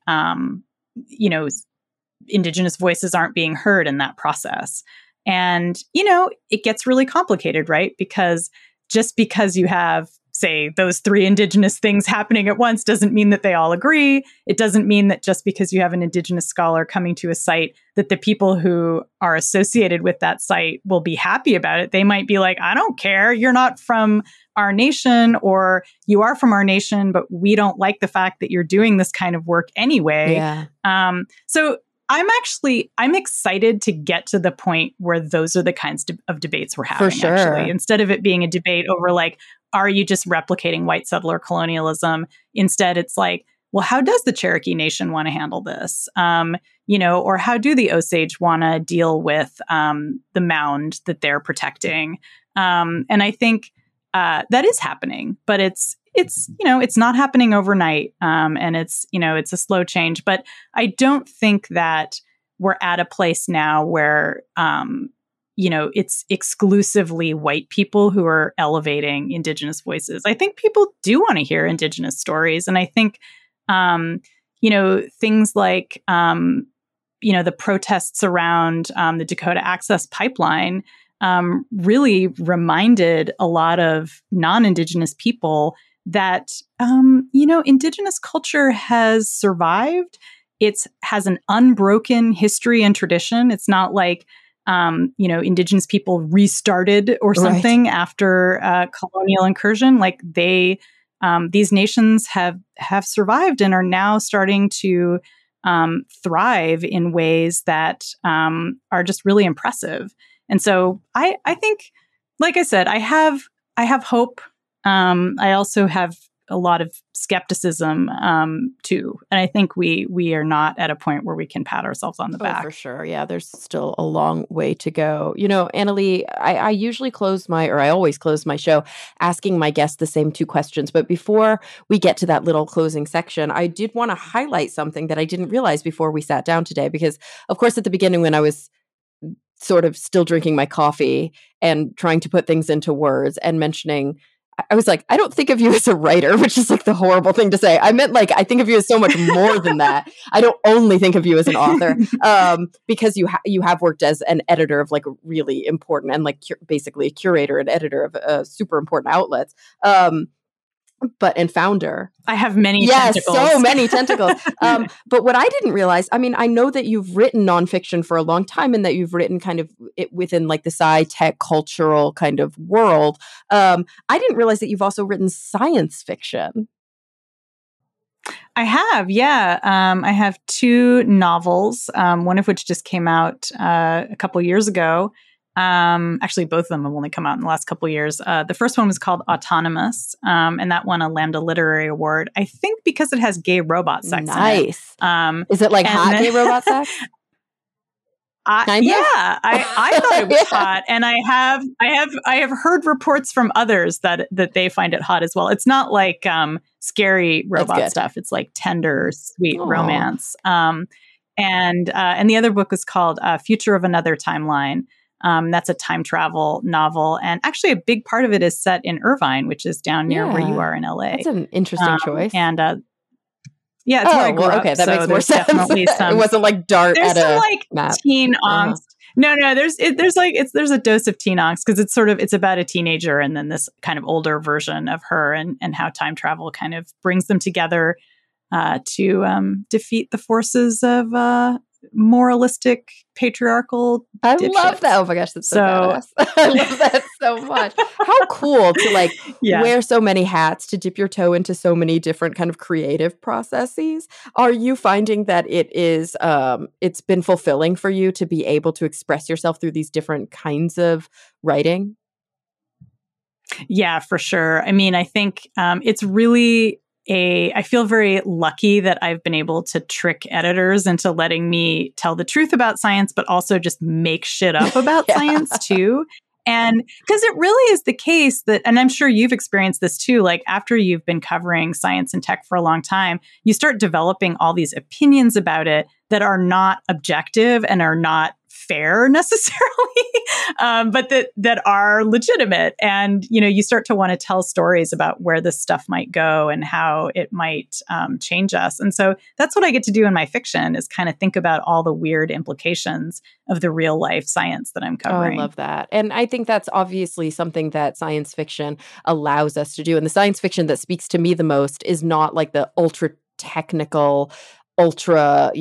indigenous voices aren't being heard in that process. And, it gets really complicated, right? Because just because you have, say, those three indigenous things happening at once doesn't mean that they all agree. It doesn't mean that just because you have an indigenous scholar coming to a site that the people who are associated with that site will be happy about it. They might be like, I don't care. You're not from our nation, or you are from our nation, but we don't like the fact that you're doing this kind of work anyway. Yeah. So I'm excited to get to the point where those are the kinds of debates we're having, For sure. actually, instead of it being a debate over are you just replicating white settler colonialism? Instead, it's well, how does the Cherokee Nation want to handle this? Or how do the Osage want to deal with the mound that they're protecting? And I think that is happening, but it's it's not happening overnight. And it's a slow change, but I don't think that we're at a place now where, it's exclusively white people who are elevating Indigenous voices. I think people do want to hear Indigenous stories. And I think, things like, the protests around the Dakota Access Pipeline really reminded a lot of non-Indigenous people that, Indigenous culture has survived. It has an unbroken history and tradition. It's not like, Indigenous people restarted or something after colonial incursion. Like these nations have survived and are now starting to thrive in ways that are just really impressive. And so I think, like I said, I have hope. I also have a lot of skepticism too. And I think we are not at a point where we can pat ourselves on the back. For sure. Yeah, there's still a long way to go. Annalee, I usually I always close my show asking my guests the same two questions. But before we get to that little closing section, I did want to highlight something that I didn't realize before we sat down today. Because, of course, at the beginning when I was sort of still drinking my coffee and trying to put things into words and mentioning, I was like, I don't think of you as a writer, which is like the horrible thing to say. I meant like, I think of you as so much more than that. I don't only think of you as an author because you have worked as an editor of like really important and like basically a curator and editor of super important outlets. And founder. I have many tentacles. Yes, so many tentacles. But what I didn't realize, I mean, I know that you've written nonfiction for a long time and that you've written kind of it within like the sci-tech cultural kind of world. I didn't realize that you've also written science fiction. I have, yeah. I have 2 novels, one of which just came out a couple years ago. Actually, both of them have only come out in the last couple of years. The first one was called Autonomous, and that won a Lambda Literary Award, I think because it has gay robot sex nice. in it. Is it like hot gay robot sex? I thought it was hot, and I have heard reports from others that they find it hot as well. It's not like scary robot stuff. It's like tender, sweet romance. And the other book is called Future of Another Timeline. That's a time travel novel. And actually a big part of it is set in Irvine, which is down near where you are in LA. That's an interesting choice. And it's where I grew up. Okay, that makes more sense. It wasn't like dart at a like map. Teen angst. No, there's a dose of teen angst because it's about a teenager and then this kind of older version of her and how time travel kind of brings them together to defeat the forces of moralistic patriarchal dipshits. Love that. Oh my gosh, that's so badass. I love that so much. How cool to like wear so many hats, to dip your toe into so many different kind of creative processes. Are you finding that it is it's been fulfilling for you to be able to express yourself through these different kinds of writing? Yeah, for sure. I mean, I think it's really I feel very lucky that I've been able to trick editors into letting me tell the truth about science, but also just make shit up about science too. And because it really is the case that, and I'm sure you've experienced this too, like after you've been covering science and tech for a long time, you start developing all these opinions about it that are not objective and are not fair necessarily, but that are legitimate. And, you start to want to tell stories about where this stuff might go and how it might change us. And so that's what I get to do in my fiction, is kind of think about all the weird implications of the real life science that I'm covering. I love that. And I think that's obviously something that science fiction allows us to do. And the science fiction that speaks to me the most is not like the ultra technical, ultra,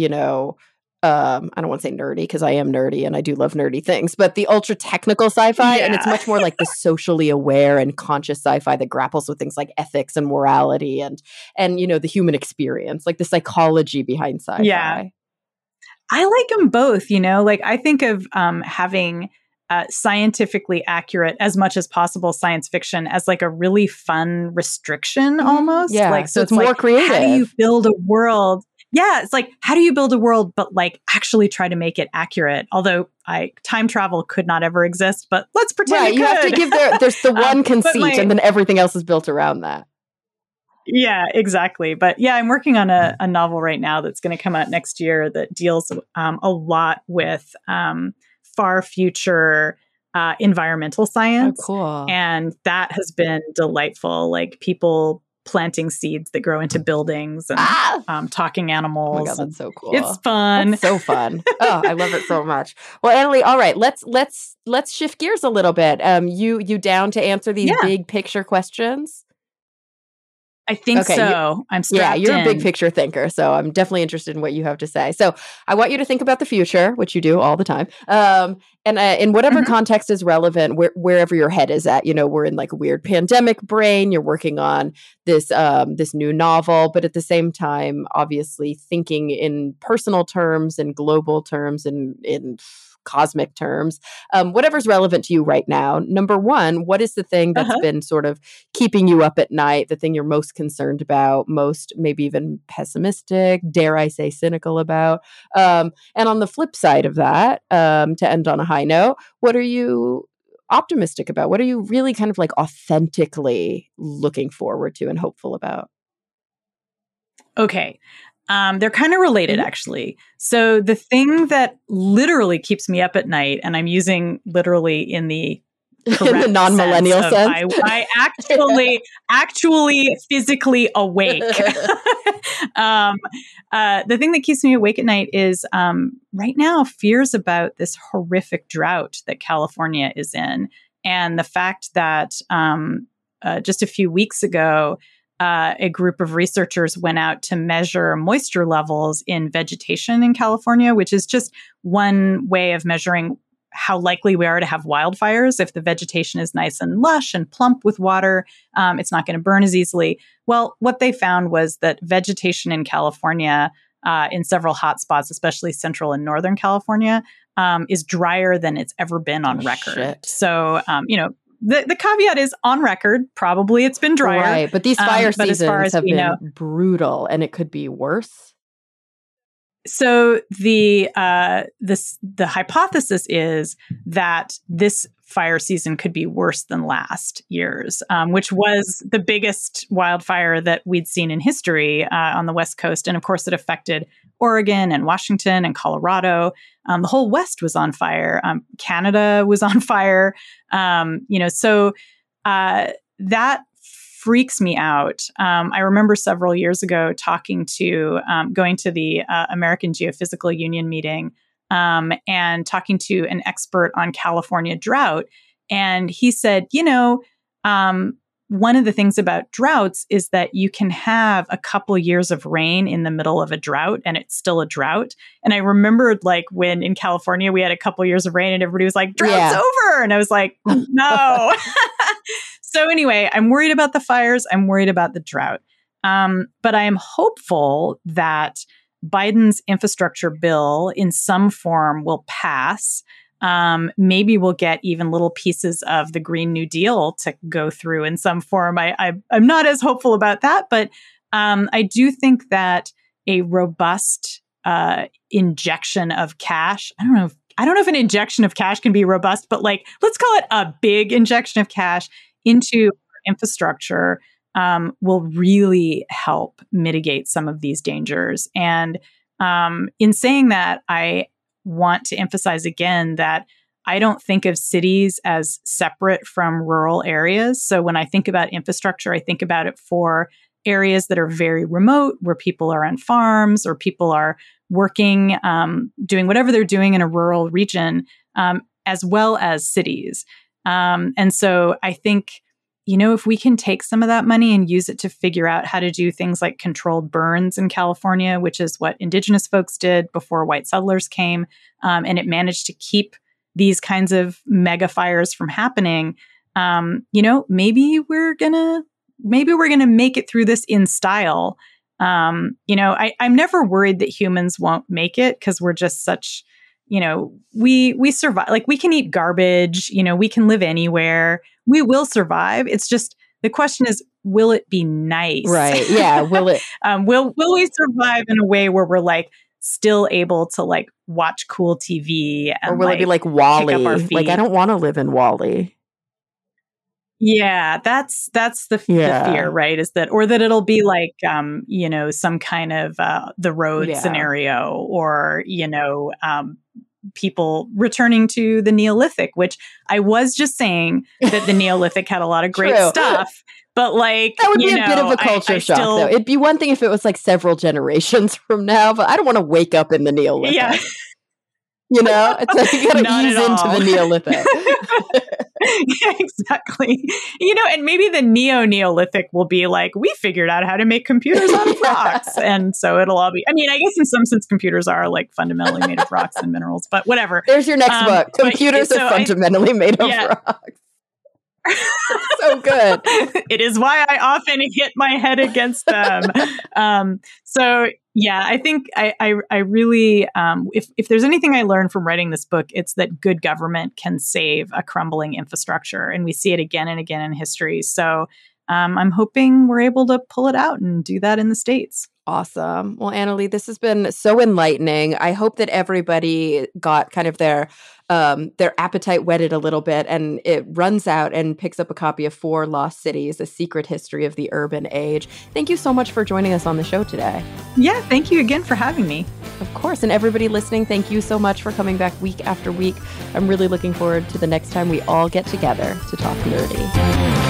I don't want to say nerdy because I am nerdy and I do love nerdy things, but the ultra technical sci-fi, and it's much more like the socially aware and conscious sci-fi that grapples with things like ethics and morality and the human experience, like the psychology behind sci-fi. Yeah. I like them both, like I think of having scientifically accurate, as much as possible, science fiction as like a really fun restriction almost. Yeah. Like, so it's more creative. How do you build a world? Yeah, it's like, how do you build a world, but like actually try to make it accurate? Although time travel could not ever exist, but let's pretend it could. You have to give there's the one conceit and then everything else is built around that. Yeah, exactly. But yeah, I'm working on a novel right now that's going to come out next year that deals a lot with far future environmental Oh, science. cool. And that has been delightful. Like people planting seeds that grow into buildings and Ah! talking Oh my God, animals. And that's so it's cool. fun. That's so fun. Oh, I love it so much. Well, Annalee, all right, let's shift gears a little bit. You down to answer these Yeah, big picture questions? I think Okay, so. I'm yeah, strapped you're a big in. picture thinker, so I'm definitely interested in what you have to say. So I want you to think about the future, which you do all the time, and in whatever Mhm. context is relevant, wherever your head is at. You know, we're in like a weird pandemic brain. You're working on this new novel, but at the same time, obviously thinking in personal terms and global terms and in cosmic terms, whatever's relevant to you right now. Number one, what is the thing that's Uh-huh. been sort of keeping you up at night, the thing you're most concerned about, most maybe even pessimistic, dare I say cynical about? And on the flip side of that, to end on a high note, what are you optimistic about? What are you really kind of like authentically looking forward to and hopeful about? Okay. They're kind of related, Mhm. actually. So the thing that literally keeps me up at night, and I'm using literally in the In the correct sense non-millennial of sense. I actually physically awake. um, the thing that keeps me awake at night is right now fears about this horrific drought that California is in, and the fact that just a few weeks ago a group of researchers went out to measure moisture levels in vegetation in California, which is just one way of measuring how likely we are to have wildfires. If the vegetation is nice and lush and plump with water, it's not going to burn as easily. Well, what they found was that vegetation in California, in several hotspots, especially central and northern California, is drier than it's ever been on Oh, record. shit. So, the caveat is on record, probably it's been drier. Right. But these fire But as far seasons as have we know, been brutal and it could be worse. so the hypothesis is that this fire season could be worse than last year's, which was the biggest wildfire that we'd seen in history on the West Coast, and of course it affected Oregon and Washington and Colorado. The whole West was on fire. Canada was on fire. So that freaks me out. I remember several years ago going to the American Geophysical Union meeting and talking to an expert on California drought. And he said, one of the things about droughts is that you can have a couple years of rain in the middle of a drought and it's still a drought. And I remembered like when in California we had a couple years of rain and everybody was like, drought's Yeah. over. And I was like, no. So anyway, I'm worried about the fires. I'm worried about the drought. But I am hopeful that Biden's infrastructure bill in some form will pass. Maybe we'll get even little pieces of the Green New Deal to go through in some form. I'm not as hopeful about that, but I do think that a robust injection of cash, I don't know if an injection of cash can be robust, but like, let's call it a big injection of cash into infrastructure will really help mitigate some of these dangers. And in saying that, I want to emphasize again that I don't think of cities as separate from rural areas. So when I think about infrastructure, I think about it for areas that are very remote, where people are on farms or people are working, doing whatever they're doing in a rural region, as well as cities. And so I think, if we can take some of that money and use it to figure out how to do things like controlled burns in California, which is what indigenous folks did before white settlers came, and it managed to keep these kinds of mega fires from happening. Maybe we're gonna make it through this in style. I'm never worried that humans won't make it because we're just such, we survive. Like we can eat garbage, we can live anywhere. We will survive. It's just the question is, will it be nice? Right. Yeah. Will it? Will we survive in a way where we're like still able to like watch cool TV and Or will it be like kick up our Wall-E? Like, I feet? don't want to live in Wall-E. Yeah, that's the fear, right? Is that, or that it'll be like, some kind of the road scenario, or people returning to the Neolithic, which I was just saying that the Neolithic had a lot of great stuff. But like, that would be a bit of a culture shock, though. It'd be one thing if it was like several generations from now, but I don't want to wake up in the Neolithic. Yeah. It's like you got to ease into the Neolithic. Yeah, exactly. And maybe the Neolithic will be like, we figured out how to make computers out of rocks. And so it'll all be, I guess in some sense, computers are like fundamentally made of rocks and minerals, but whatever. There's your next book. Computers are fundamentally made of rocks. So good. It is why I often hit my head against them. I think I really, if there's anything I learned from writing this book, it's that good government can save a crumbling infrastructure. And we see it again and again in history. So I'm hoping we're able to pull it out and do that in the States. Awesome. Well, Annalee, this has been so enlightening. I hope that everybody got kind of their appetite whetted a little bit, and it runs out and picks up a copy of Four Lost Cities, A Secret History of the Urban Age. Thank you so much for joining us on the show today. Yeah, thank you again for having me. Of course. And everybody listening, thank you so much for coming back week after week. I'm really looking forward to the next time we all get together to talk nerdy.